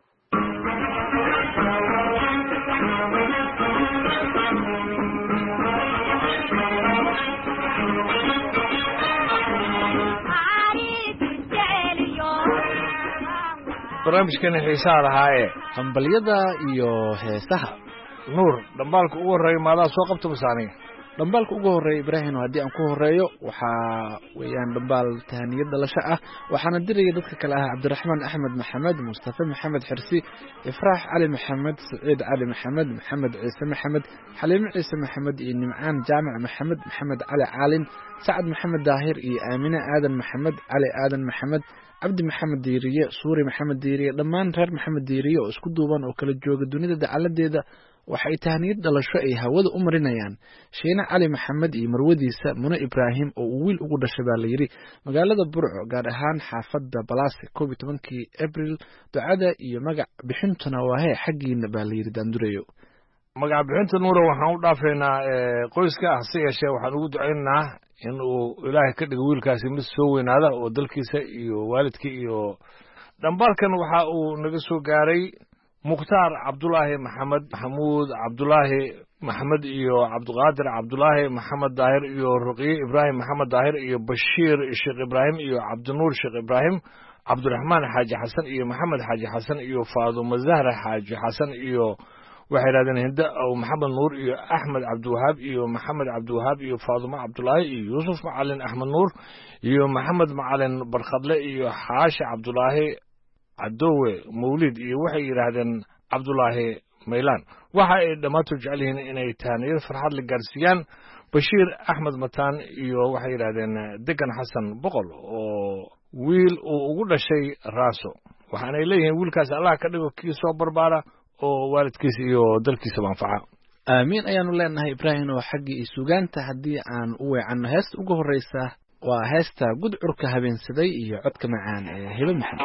barnaamijkeena xiisaha lahaaye hambalyada iyo heesaha. nuur dhambaalka ugu horreeya maadaa soo qabta masaaniga? dhambaalka ugu horreeya ibraahim haddii aan ku horeeyo waxaa weeyaan dhambaal tahaniyad dhalasho ah. waxaana diraya dadka kale ah cabdiraxmaan axmed maxamed, mustafa maxamed xirsi, ifraax cali maxamed, saciid cali maxamed, maxamed ciise maxamed, xaliimo ciise maxamed iyo nimcaan jaamac maxamed, maxamed cali caalin, sacad maxamed daahir iyo aamine aadan maxamed, cali aadan maxamed, cabdi maxamed diiriye, suuri maxamed diiriye, dhammaan reer maxamed diiriye oo isku duuban oo kala jooga dunida dacaladeeda waxay tahniyad dhalasho ay hawada u marinayaan shiine cali maxamed iyo marwadiisa mune ibraahim oo uu wiil ugu dhashay baa layidhi magaalada burco, gaar ahaan xaafadda balaase 11 abril. ducada iyo magac bixintuna waa hee xaggiina baa layidhi daandurayo. magac bixinta nuura waxaan u dhaafaynaa qoyska hase yeeshee waxaan ugu ducaynaynaa in uu ilaahay ka dhigo wiilkaasi mid soo weynaada oo dalkiisa iyo waalidkii iyo dhambaalkan waxa uu naga soo gaaray mukhtaar cabdulaahi maxamed, maxamuud cabdulaahi maxamed iyo cabdiqaadir cabdulaahi maxamed daahir iyo ruqiye ibraahim maxamed daahir iyo bashiir sheekh ibraahim iyo cabdinuur sheekh ibraahim, cabdiraxmaan xaaji xasan iyo maxamed xaaji xasan iyo faadumo zahra xaaji xasan iyo waxay yidhahdeen hinda aw maxamed nuur iyo axmed cabdiwahaab iyo maxamed cabdiwahaab iyo faadumo cabdulaahi iyo yuusuf macalin axmed nuur iyo maxamed macalin barkhadle iyo xaashi cabdulaahi cadowe mawlid iyo waxay yidhaahdeen cabdulaahi maylaan. waxa ay dhammaantood jecel yihiin inay tahaniyad farxad la gaarsiiyaan bashiir axmed mataan iyo waxay yidhaahdeen degan xasan boqol oo wiil uu ugu dhashay raaso. waxaanay leeyihiin wiilkaas allah ka dhigo kii soo barbaara oo waalidkiisa iyo dalkiisaba anfaca. aamiin ayaanu leenahay ibraahim. oo xaggii iyo sugaanta haddii aan u weecanno heesta ugu horreysa waa heesta gudcurka habeensaday iyo codka macaan ee hibe maxamed.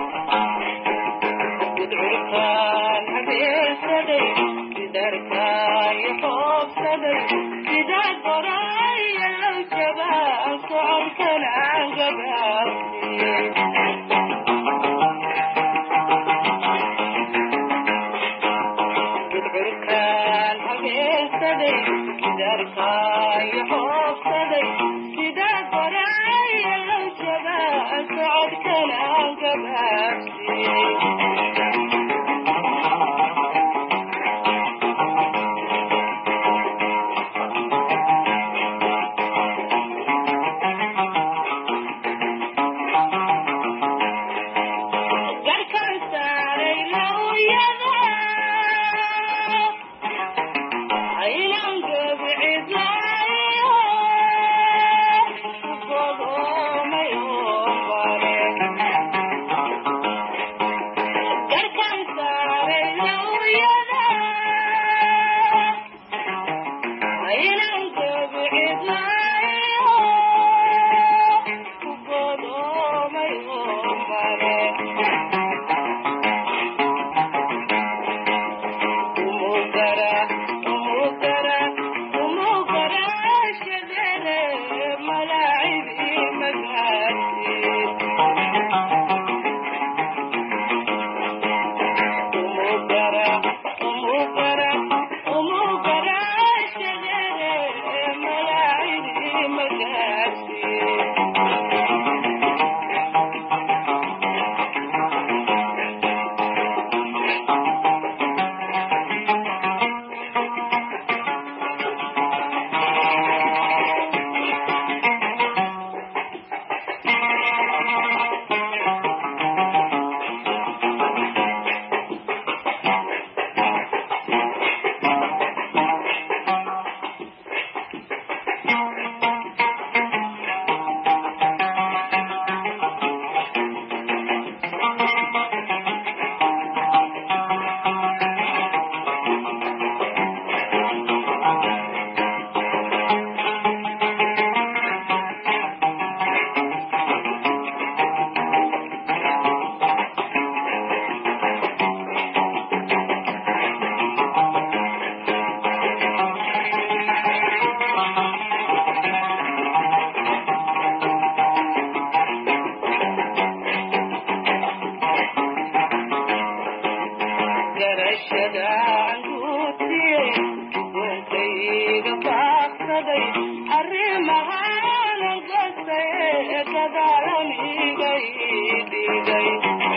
baaqsaday arrimahaana gostaye gadaalan igay dhigay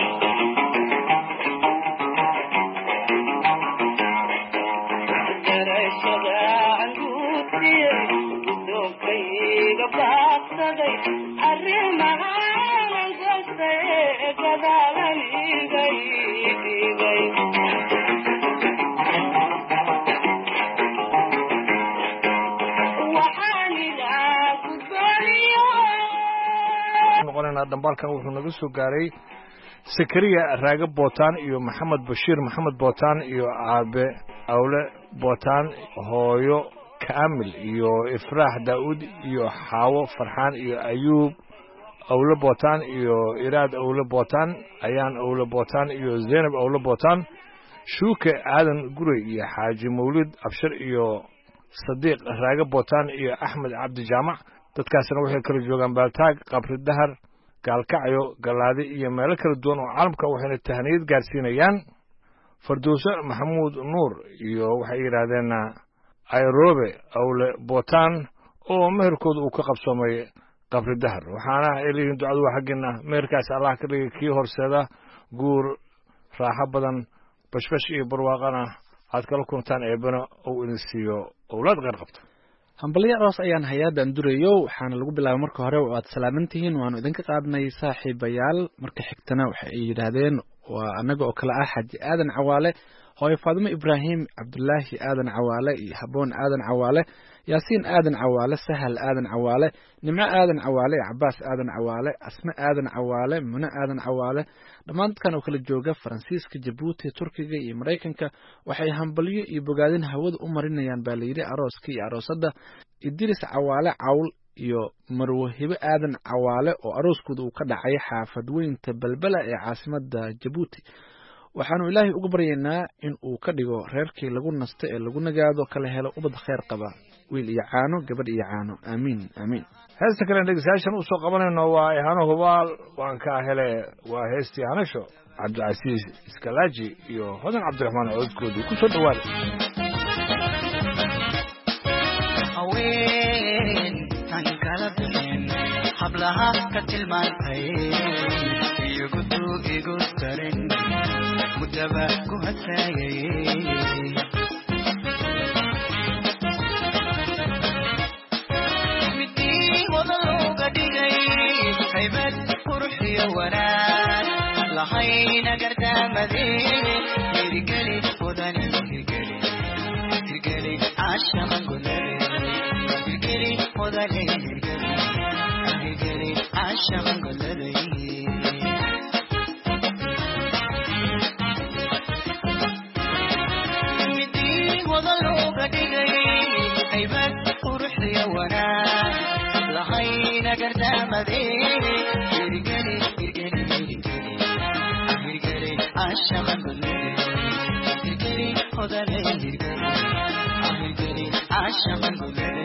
garashada anguutiye gudoonkayga baaqsaday arrimahaana gostaye gadaalan igay dhigay dambalkan wuxuu naga soo gaaray Sakariya Raaga Bootaan iyo Maxamed Bashiir Maxamed Bootaan iyo Aabe Awle Bootaan hooyo Kaamil iyo Ifraax Daawud iyo Xaawo Farxaan iyo Ayuub Awle Bootaan iyo Iraad Awle Bootaan Ayaan Awle Bootaan iyo Zainab Awle Bootaan Shuuke Aadan Gurey iyo Xaaji Mawlid Abshir iyo Sadiiq Raaga Bootaan iyo Axmed Cabdi Jaamac dadkaasna waxay kala joogaan Baaltaag Qabri Dahar Gaalkacyo Galaadi iyo meelo kala duwan oo caalamka waxayna tahniyad gaarsiinayaan Fardooso Maxamuud Nuur iyo waxay yiraahdeen Ayrobe Awle Bootaan oo meherkooda uu ka qabsoomay Qabri Dahar waxaana ay leeyihiin ducadu waa xagina meherkaas Allah ka dhigay kii horseeda guur raaxo badan bashbash iyo barwaaqana aad kala kuntaan eebana oo idin siiyo awlaad qeyr qabta hambalyo aroos ayaan hay-adan durayo waxaana lagu bilaabay marka hore waad salaamantihiin waanu idinka qaadnay saaxiibayaal marka xigtana waxay yidhaahdeen waa anaga oo kale ah Xaji Aadan Cawaale hooyo Faadimo Ibraahim Cabdullaahi Aadan Cawaale iyo Haboon Aadan Cawaale Yaasiin Aadan Cawaale Sahal Aadan Cawaale Nimco Aadan Cawaale Cabbaas Aadan Cawaale Asma Aadan Cawaale Muna Aadan Cawaale dhammaan dadkan oo kala jooga Faransiiska Djibouti Turkiga iyo Mareykanka waxay hambalyo iyo bogaadin hawada u marinayaan baa la yiri arooska iyo aroosada Idris Cawaale Cawl iyo Marwo Hibe Aadan Cawaale oo arooskooda uu ka dhacay xaafad weynta Balbala ee caasimadda Djibouti waxaanu Ilaahay uga baryaynaa in uu ka dhigo reerkii lagu nasto ee lagu nagaado kala helo ubad khayr qaba wiil iyo caano gabadh iyo caano amiin amiin heesta kale dhegeystayaashan u soo qabanayno waa Ihano Hubaal waan ka hele waa heestii Hanasho Cabdicasiis Iskalaaji iyo Hodan Cabdiraxmaan codkoodii ku soo dhawaada haween tan kala bixin hablaha ka tilmaantay iyo guduugigu tarin mudaba ku hatagay haybad qurxiyo wanaag lahayna gardaamade hirgeli wadani hirgeli caashaman gulale hirgeli wadani hirgeli caashaman gulale midii wada looga dhigay haybad qurxiyo wanaag lahayna gardaamade hirgeli caashaman gulale hirgeli hodale hirgeli caashaman gulale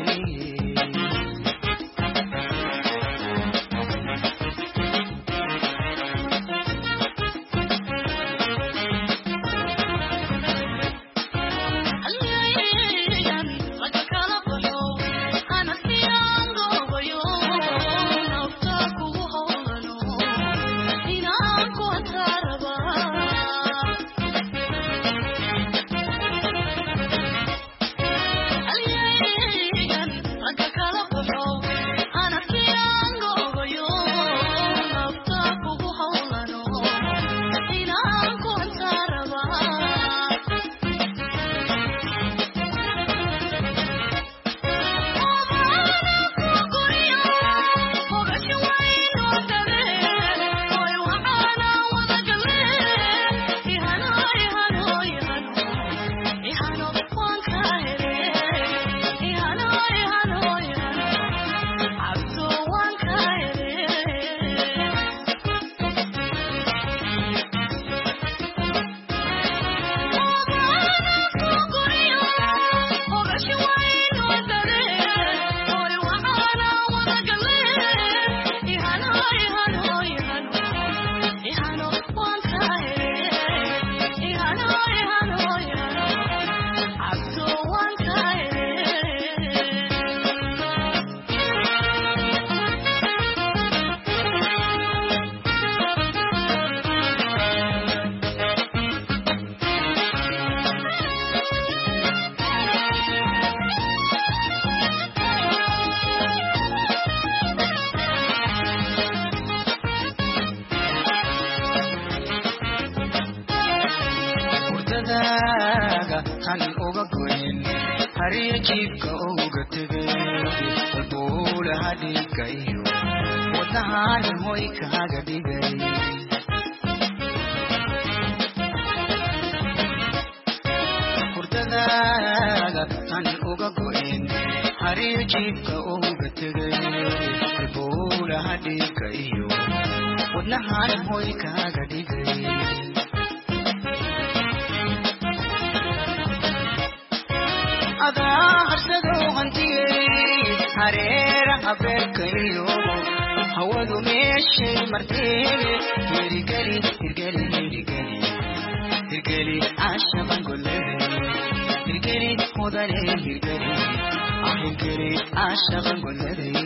tan uga goyn hariya jiibka uga tegay halbuula hadhiga iyo wadnahaan hoy kaaga dhigay hurdadaada tan uga goyn hariya jiibka uga tegay halbuula hadhiga iyo wadnahaan hoy kaaga dhigay adaa harsado hantiyey hareeraha beerkayo hawadu meeshay marteebe hirgeli hirgeli hirgeli hirgeli caashaban goley hirgeli mudane hirgeli hirgeli caashaban goley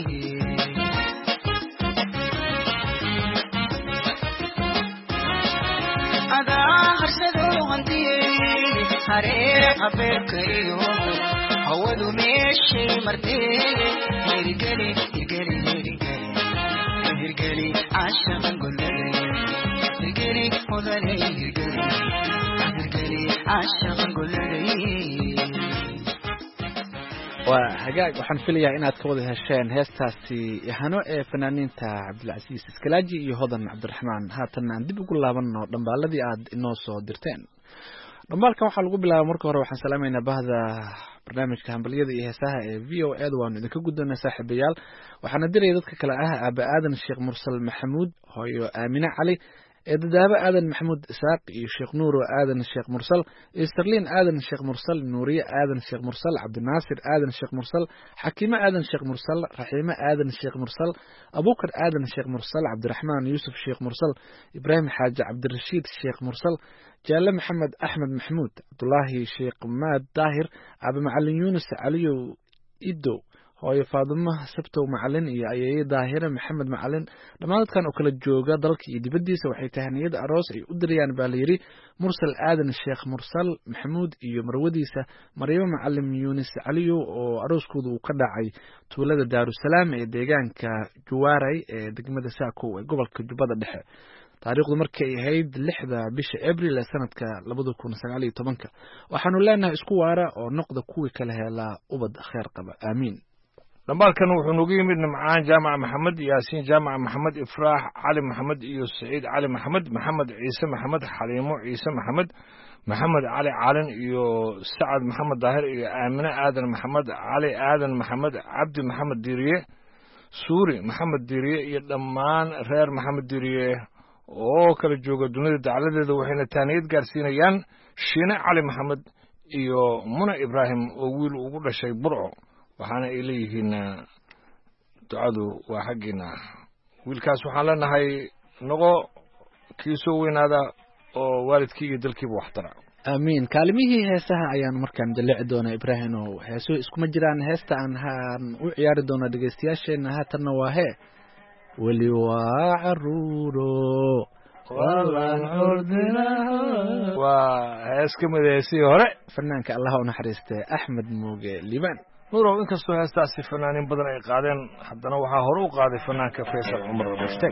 adaa harsado hantiyey hareeraha beerkayo hawadu meeshay marteebe hirgeli hirgeli hirgeli hirgeli caashaban goley hirgeli mudane hirgeli hirgeli caashaban goley waa hagaag waxaan filayaa inaad ka wada hesheen heestaasi yahano ee fanaaniinta cabdilcasiis iskalaaji iyo hodan cabdiraxmaan haatanna aan dib ugu laabanno dhambaaladii aad inoo soo dirteen dhambaalkan waxaa lagu bilaaba marka hore waxaan salaamaynaa bahda barnaamijka hambaliyada iyo heesaha ee v o a da waanu idinka guddoonaa saaxiibayaal waxaana diraya dadka kale ah aaba aadan sheekh mursal maxamuud hooyo aamine cali eedadaaba aadan maxamuud isaaq iyo sheekh nuuro aadan sheekh mursal isterliin aadan sheekh mursal nuuriye aadan sheekh mursal cabdinaasir aadan sheekh mursal xakiime aadan sheekh mursal raxiime aadan sheekh mursal abukar aadan sheekh mursal cabdiraxmaan yuusuf sheekh mursal ibraahim xaaji cabdirashiid sheekh mursal jaalle maxamed axmed maxamuud cabdulaahi sheekh maad daahir aba macalin yuunus caliyow idow hooyo faadimo sabtow macalin iyo ayeeye daahire maxamed macalin dhammaan dadkan oo kala jooga dalka iyo dibaddiisa waxay tahaniyada aroos ay u dirayaan baa layidhi mursal aadan sheekh mursal maxamuud iyo marwadiisa maryamo macalin yuunis caliyow oo arooskooda uu ka dhacay tuulada daarusalaam ee deegaanka juwaaray ee degmada saakow ee gobolka jubbada dhexe taariikhdu markay ahayd 6 bisha abril ee sanadka 2019 waxaanu leenahay isku waara oo noqda kuwii kala helaa ubad kheer qaba aamiin dhambaalkan wuxuu nagu yimid nimcaan jaamac maxamed yaasiin jaamac maxamed ifraax cali maxamed iyo saciid cali maxamed maxamed ciise maxamed xaliimo ciise maxamed maxamed cali caalin iyo sacad maxamed daahir iyo aamine aadan maxamed cali aadan maxamed cabdi maxamed diiriye suuri maxamed diiriye iyo dhammaan reer maxamed diiriye oo kala jooga dunida dacaladeeda waxayna taaniyad gaarsiinayaan shiine cali maxamed iyo muna ibraahim oo wiil ugu dhashay burco waxaana ay leeyihiin ducadu waa xaggiina wiilkaas waxaan leenahay noqo kii soo weynaada oo waalidkii iyo dalkiiba waxtara aamiin kaalimihii heesaha ayaanu markaan jalleci doonaa ibraahim oo heesuhu iskuma jiraan heesta aan u ciyaari doona dhegeystayaasheenna haatanna waa hee weli waa caruuro waa hees ka mid heesihii hore fanaanka allaha u naxariistay axmed muuge liibaan nuurow inkastoo heestaasi fanaanin badan ay qaadeen haddana waxaa hore u qaaday fanaanka faysal cumar mushtaag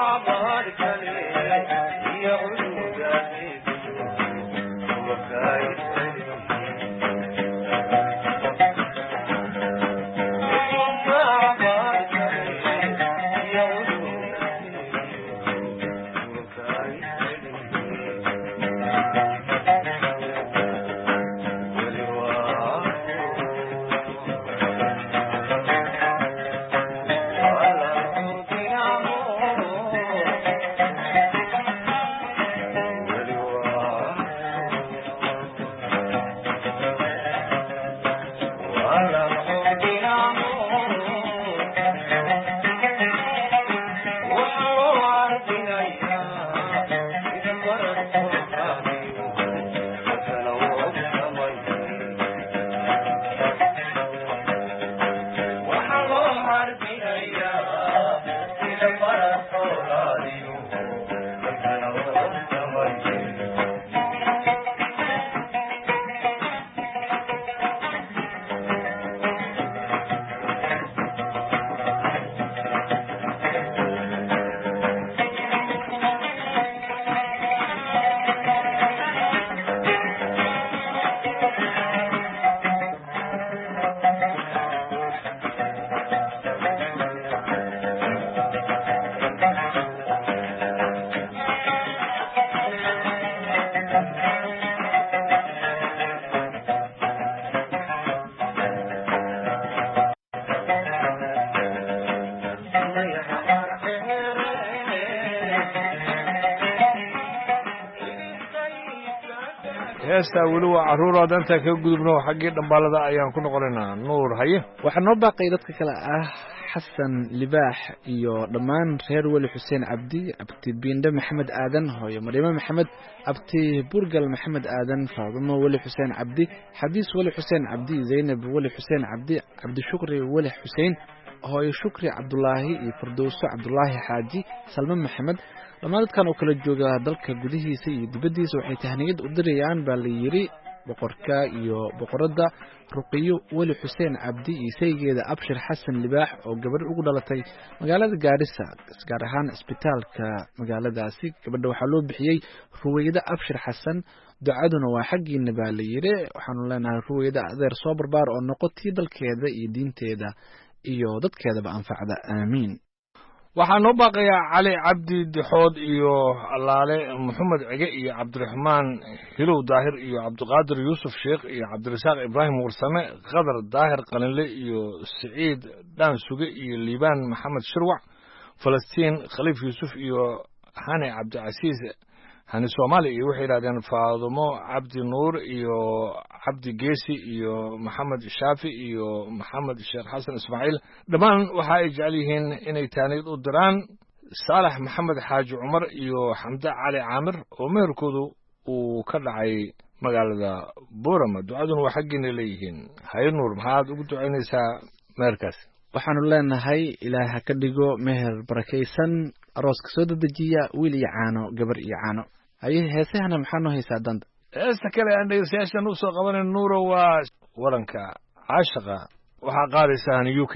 heestaa weli waa carruur intaan kaga gudubno xaggii dhambaalada ayaan ku noqonaynaa nuur haye waxaa noo baaqay dadka kale ah xasan libaax iyo dhammaan reer weli xuseen cabdi abti biindhe maxamed aadan hooyo maryamo maxamed abti burgal maxamed aadan faadumo weli xuseen cabdi xadiis weli xuseen cabdi zaynab weli xuseen cabdi cabdishukri weli xuseen hooyo shukri cabdulaahi iyo firdowso cabdulaahi xaaji salme maxamed dhammaan dadkan oo kala jooga dalka gudihiisa iyo dibaddiisa waxay tahniyad u dirayaan baa la yidhi boqorka iyo boqoradda ruqiyo weli xuseen cabdi iyo saygeeda abshir xasan libaax oo gabadh ugu dhalatay magaalada gaarisa gaar ahaan isbitaalka magaaladaasi gabadha waxaa loo bixiyey ruweyda abshir xasan ducaduna waa xaggiina baa la yidhi waxaanu leenahay ruweyda adeer soo barbaar oo noqotii dalkeeda iyo diinteeda iyo dadkeedaba anfacda aamiin waxaa noo baaqayaa cali cabdi dixood iyo allaale maxamed cige iyo cabdiraxmaan hilow daahir iyo cabdiqaadir yuusuf sheekh iyo cabdirasaaq ibraahim warsame qadar daahir qalinle iyo siciid dhaansuge iyo liibaan maxamed shirwac falastiin khaliif yuusuf iyo hani cabdicasiis hani soomaali iyo waxay yidhahdeen faadumo cabdi nuur iyo cabdi geesi iyo maxamed shaafi iyo maxamed sheekh xasan ismaaciil dhammaan waxa ay jecel yihiin inay taaniyad u diraan saalax maxamed xaaji cumar iyo xamde cali caamir oo meherkoodu uu ka dhacay magaalada buurama ducaduna waa xaggiina leeyihiin haye nuur maxaad ugu ducaynaysaa meherkaas waxaanu leenahay ilaah ha ka dhigo meher barakaysan arooska soo dedejiya wiil iyo caano gabar iyo caano haye heesahana maxaa noo haysaa danta heesta kale aan dhegeystayaashan usoo qabanan nuuro waa waranka caashaqa waxaa qaadaysaan u k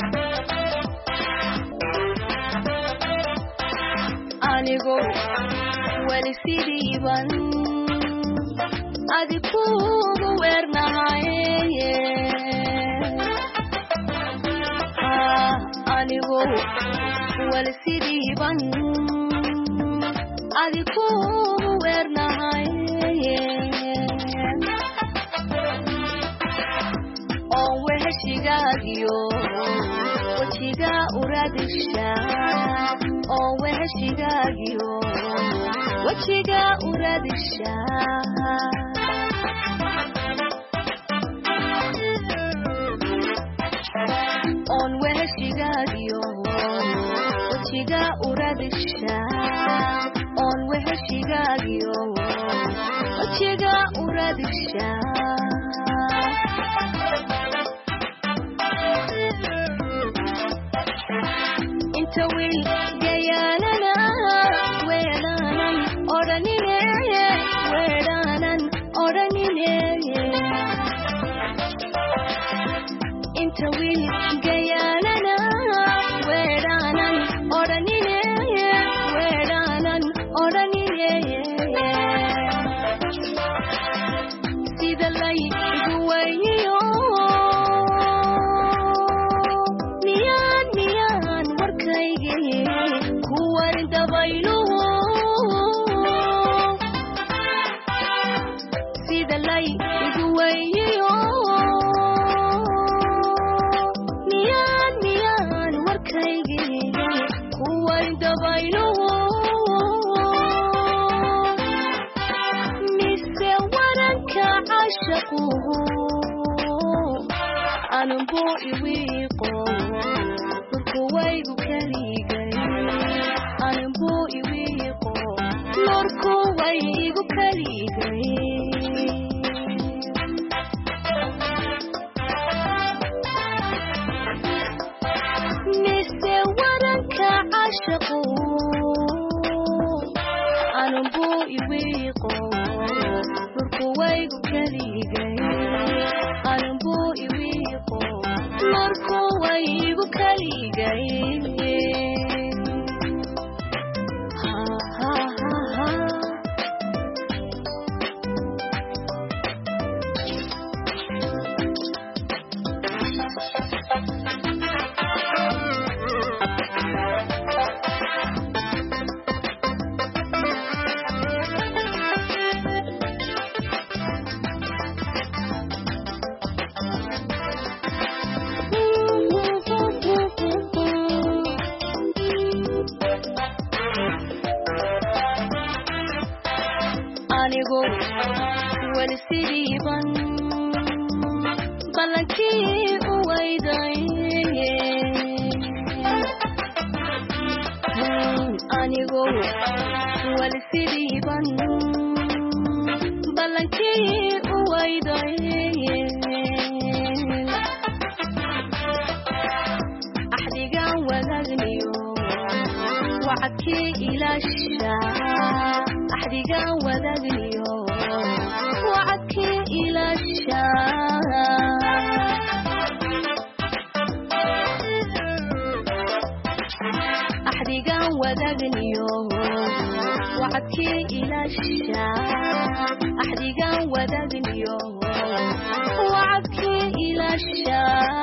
anigo weli sidiiban adikuugu weernahaye anigo weli sidiiban adikuugu weernahaye oo weheshigaagiyo wajiga uradisha oo weheshigaagiyo wajiga uradisha on weheshigaagiyo wajiga uradisha on weheshigaagiyo wajiga uradisha inta wiil gayaanana weedaanan odhanine weedaanan odhanine inta wiil gayaanana weedaanan odhanine dabayluhu sida lay igu weeyo miyaan warkaygiga kuway dabayluhu mise waranka cashaquhu anunbu iwiiqo nurkuwaygu kaligay anunbu iwiiqo nurkuwaygu kaligay mise waranka cashaquhu anunbu iwiiqo nurkuwaygu kaligay anunbu iwiiqo nurkuwaygu kaligay anigu wali sidiiban ballankii u wayday anigu wali sidiiban ballankii u wayday axdigan wadaagniyo wacadkii ilaasha axdigan wadaagniyo wacadkii ilaasha axdigan wadaagniyo wacadkii ilaasha axdigan wadaagniyo wacadkii ilaasha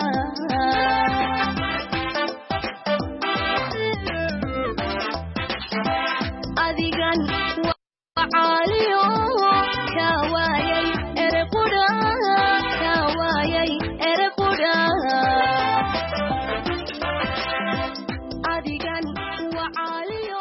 adigan wacaaliyo kawaayay erequdha kawaayay erequdha adigan wacaaliyo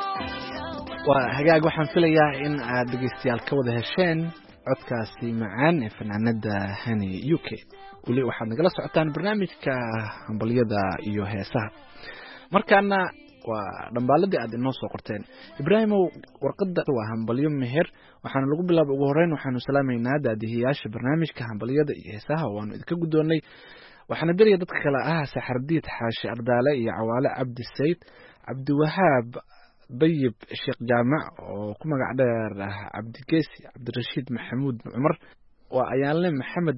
waa hagaag waxaan filayaa in aad dhegeystayaal ka wada hesheen codkaasi macaan ee fanaanada hani u k weli waxaad nagala socotaan barnaamijka hambalyada iyo heesaha markaana waa dhambaaladii aad inoo soo qorteen ibraahimow warqadda waa hambalyo meher waxaana lagu bilaaba ugu horeyn waxaanu salaamaynaa daadihiyaasha barnaamijka hambalyada iyo heesaha waanu idinka guddoonnay waxaana diraya dadka kale ah saxardiid xaashi ardaale iyo cawaale cabdi sayd cabdiwahaab bayib sheekh jaamac oo ku magac dheer ah cabdigeesi cabdirashiid maxamuud cumar waa ayaanle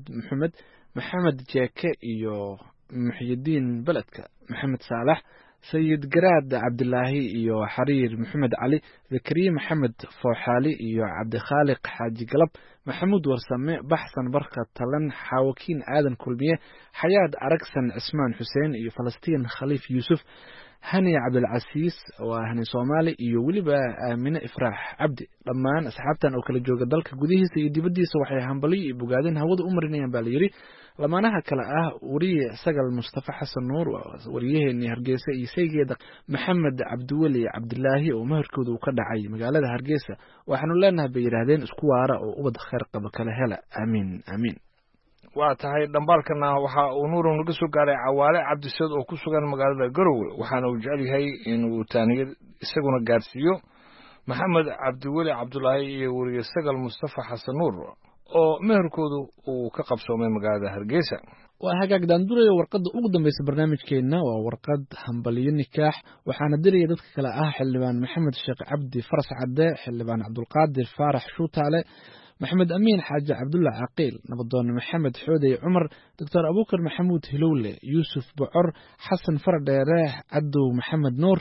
maxamed jeeke iyo muxyidiin beledka maxamed saalax sayid garaad cabdilaahi iyo xariir maxamed cali zakariya maxamed fooxaali iyo cabdikhaaliq xaaji galab maxamuud warsame baxsan barka talan xaawakiin aadan kulmiye xayaad aragsan cismaan xuseen iyo falastiin khaliif yuusuf hani cabdilcasiis waa hani soomaali iyo weliba aamine ifraax cabdi dhammaan asxaabtan oo kala jooga dalka gudihiisa iyo dibaddiisa waxay hambaliyo iyo bogaadin hawada u marinayaan baa layidhi lamaanaha kale ah wariye sagal mustafa xasan nuur wariyaheenii hargeysa iyo saygeeda maxamed cabdiweli cabdilaahi oo maharkooda uu ka dhacay magaalada hargeysa waxaanu leenahay bay yidhaahdeen isku waara oo ubad khayr qaba kala hela aamiin aamiin waa tahay dhambaalkana waxa uu nuurow naga soo gaaray cawaale cabdiseed oo ku sugan magaalada garowe waxaana uu jecel yahay inuu taaniyad isaguna gaarsiiyo maxamed cabdiweli cabdulaahi iyo weriye sagal mustafa xasan nuur oo meherkoodu uu ka qabsoomay magaalada hargeysa waa hagaag daanduraya warqadda ugu dambaysa barnaamijkeenna waa warqad hambaliyo nikaax waxaana diraya dadka kale ah xildhibaan maxamed sheekh cabdi faras cadde xildhibaan cabdulqaadir faarax shuutaale maxamed amiin xaaji cabdulla caqiil nabadoon maxamed xoodey cumar doctor abuukar maxamuud hilowle yuusuf bocor xasan faradheere cadow maxamed nuur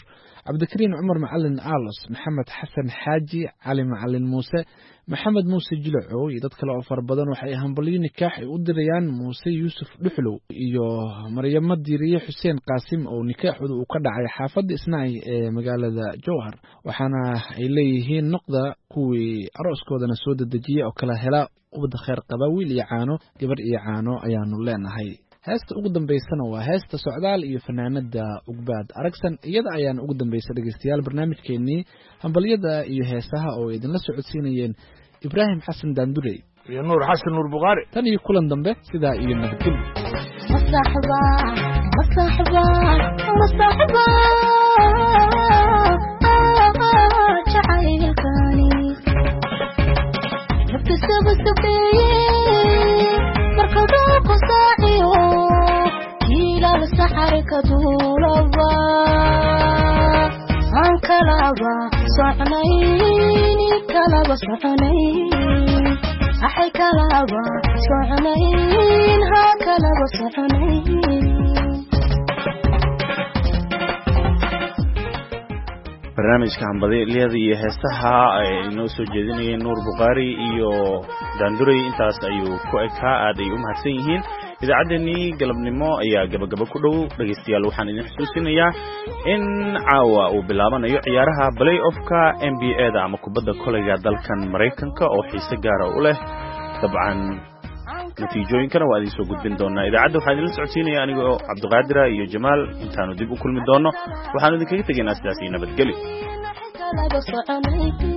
cabdikariin cumar macalin aalos maxamed xasan xaaji cali macalin muuse maxamed muuse jilacow iyo dad kale oo fara badan waxay hambalyo nikaax ay u dirayaan muuse yuusuf dhuxlow iyo maryamo diiriye xuseen qaasim oo nikaaxooda uu ka dhacay xaafadda isnaay ee magaalada jowhar waxaana ay leeyihiin noqda kuwii arooskoodana soo dedejiyey oo kala hela ubadda khayr qaba wiil iyo caano gabar iyo caano ayaanu leenahay heesta ugu dambaysana waa heesta socdaal iyo fanaanada ugbaad aragsan iyada ayaana ugu dambaysa dhegeystayaal barnaamijkeenii hambalyada iyo heesaha oo idinla socodsiinayeen ibraahim xasan daandurey iyo nuur xasan nuur buqaari tan iyo kulan dambe sidaa iyo nabadgelyo saxarka duulaba aan kalaba soconayn kalaba soconayn axay kalaba soconayn ha kalaba soconayn barnaamijka hambalyada iyo heesaha ay inoo soo jeedinayeen nuur buqaari iyo daandurey intaas ayuu ku ekaa aad ay u mahadsan yihiin idaacaddeenii galabnimo ayaa gabagaba ku dhow dhegaystayaal waxaan idin xusuusinayaa in caawa uu bilaabanayo ciyaaraha play offka NBA-da ama kubadda koleyga dalkan Mareykanka oo xiise gaara u leh dabcan natiijooyinkana waa idin soo gudbin doonaa idaacadda waxaan idin socodsiinaya anigoo Cabdiqaadir iyo Jamaal intaanu dib u kulmi doono waxaan idinkaga tegaynaa sidaas iyo nabadgelyo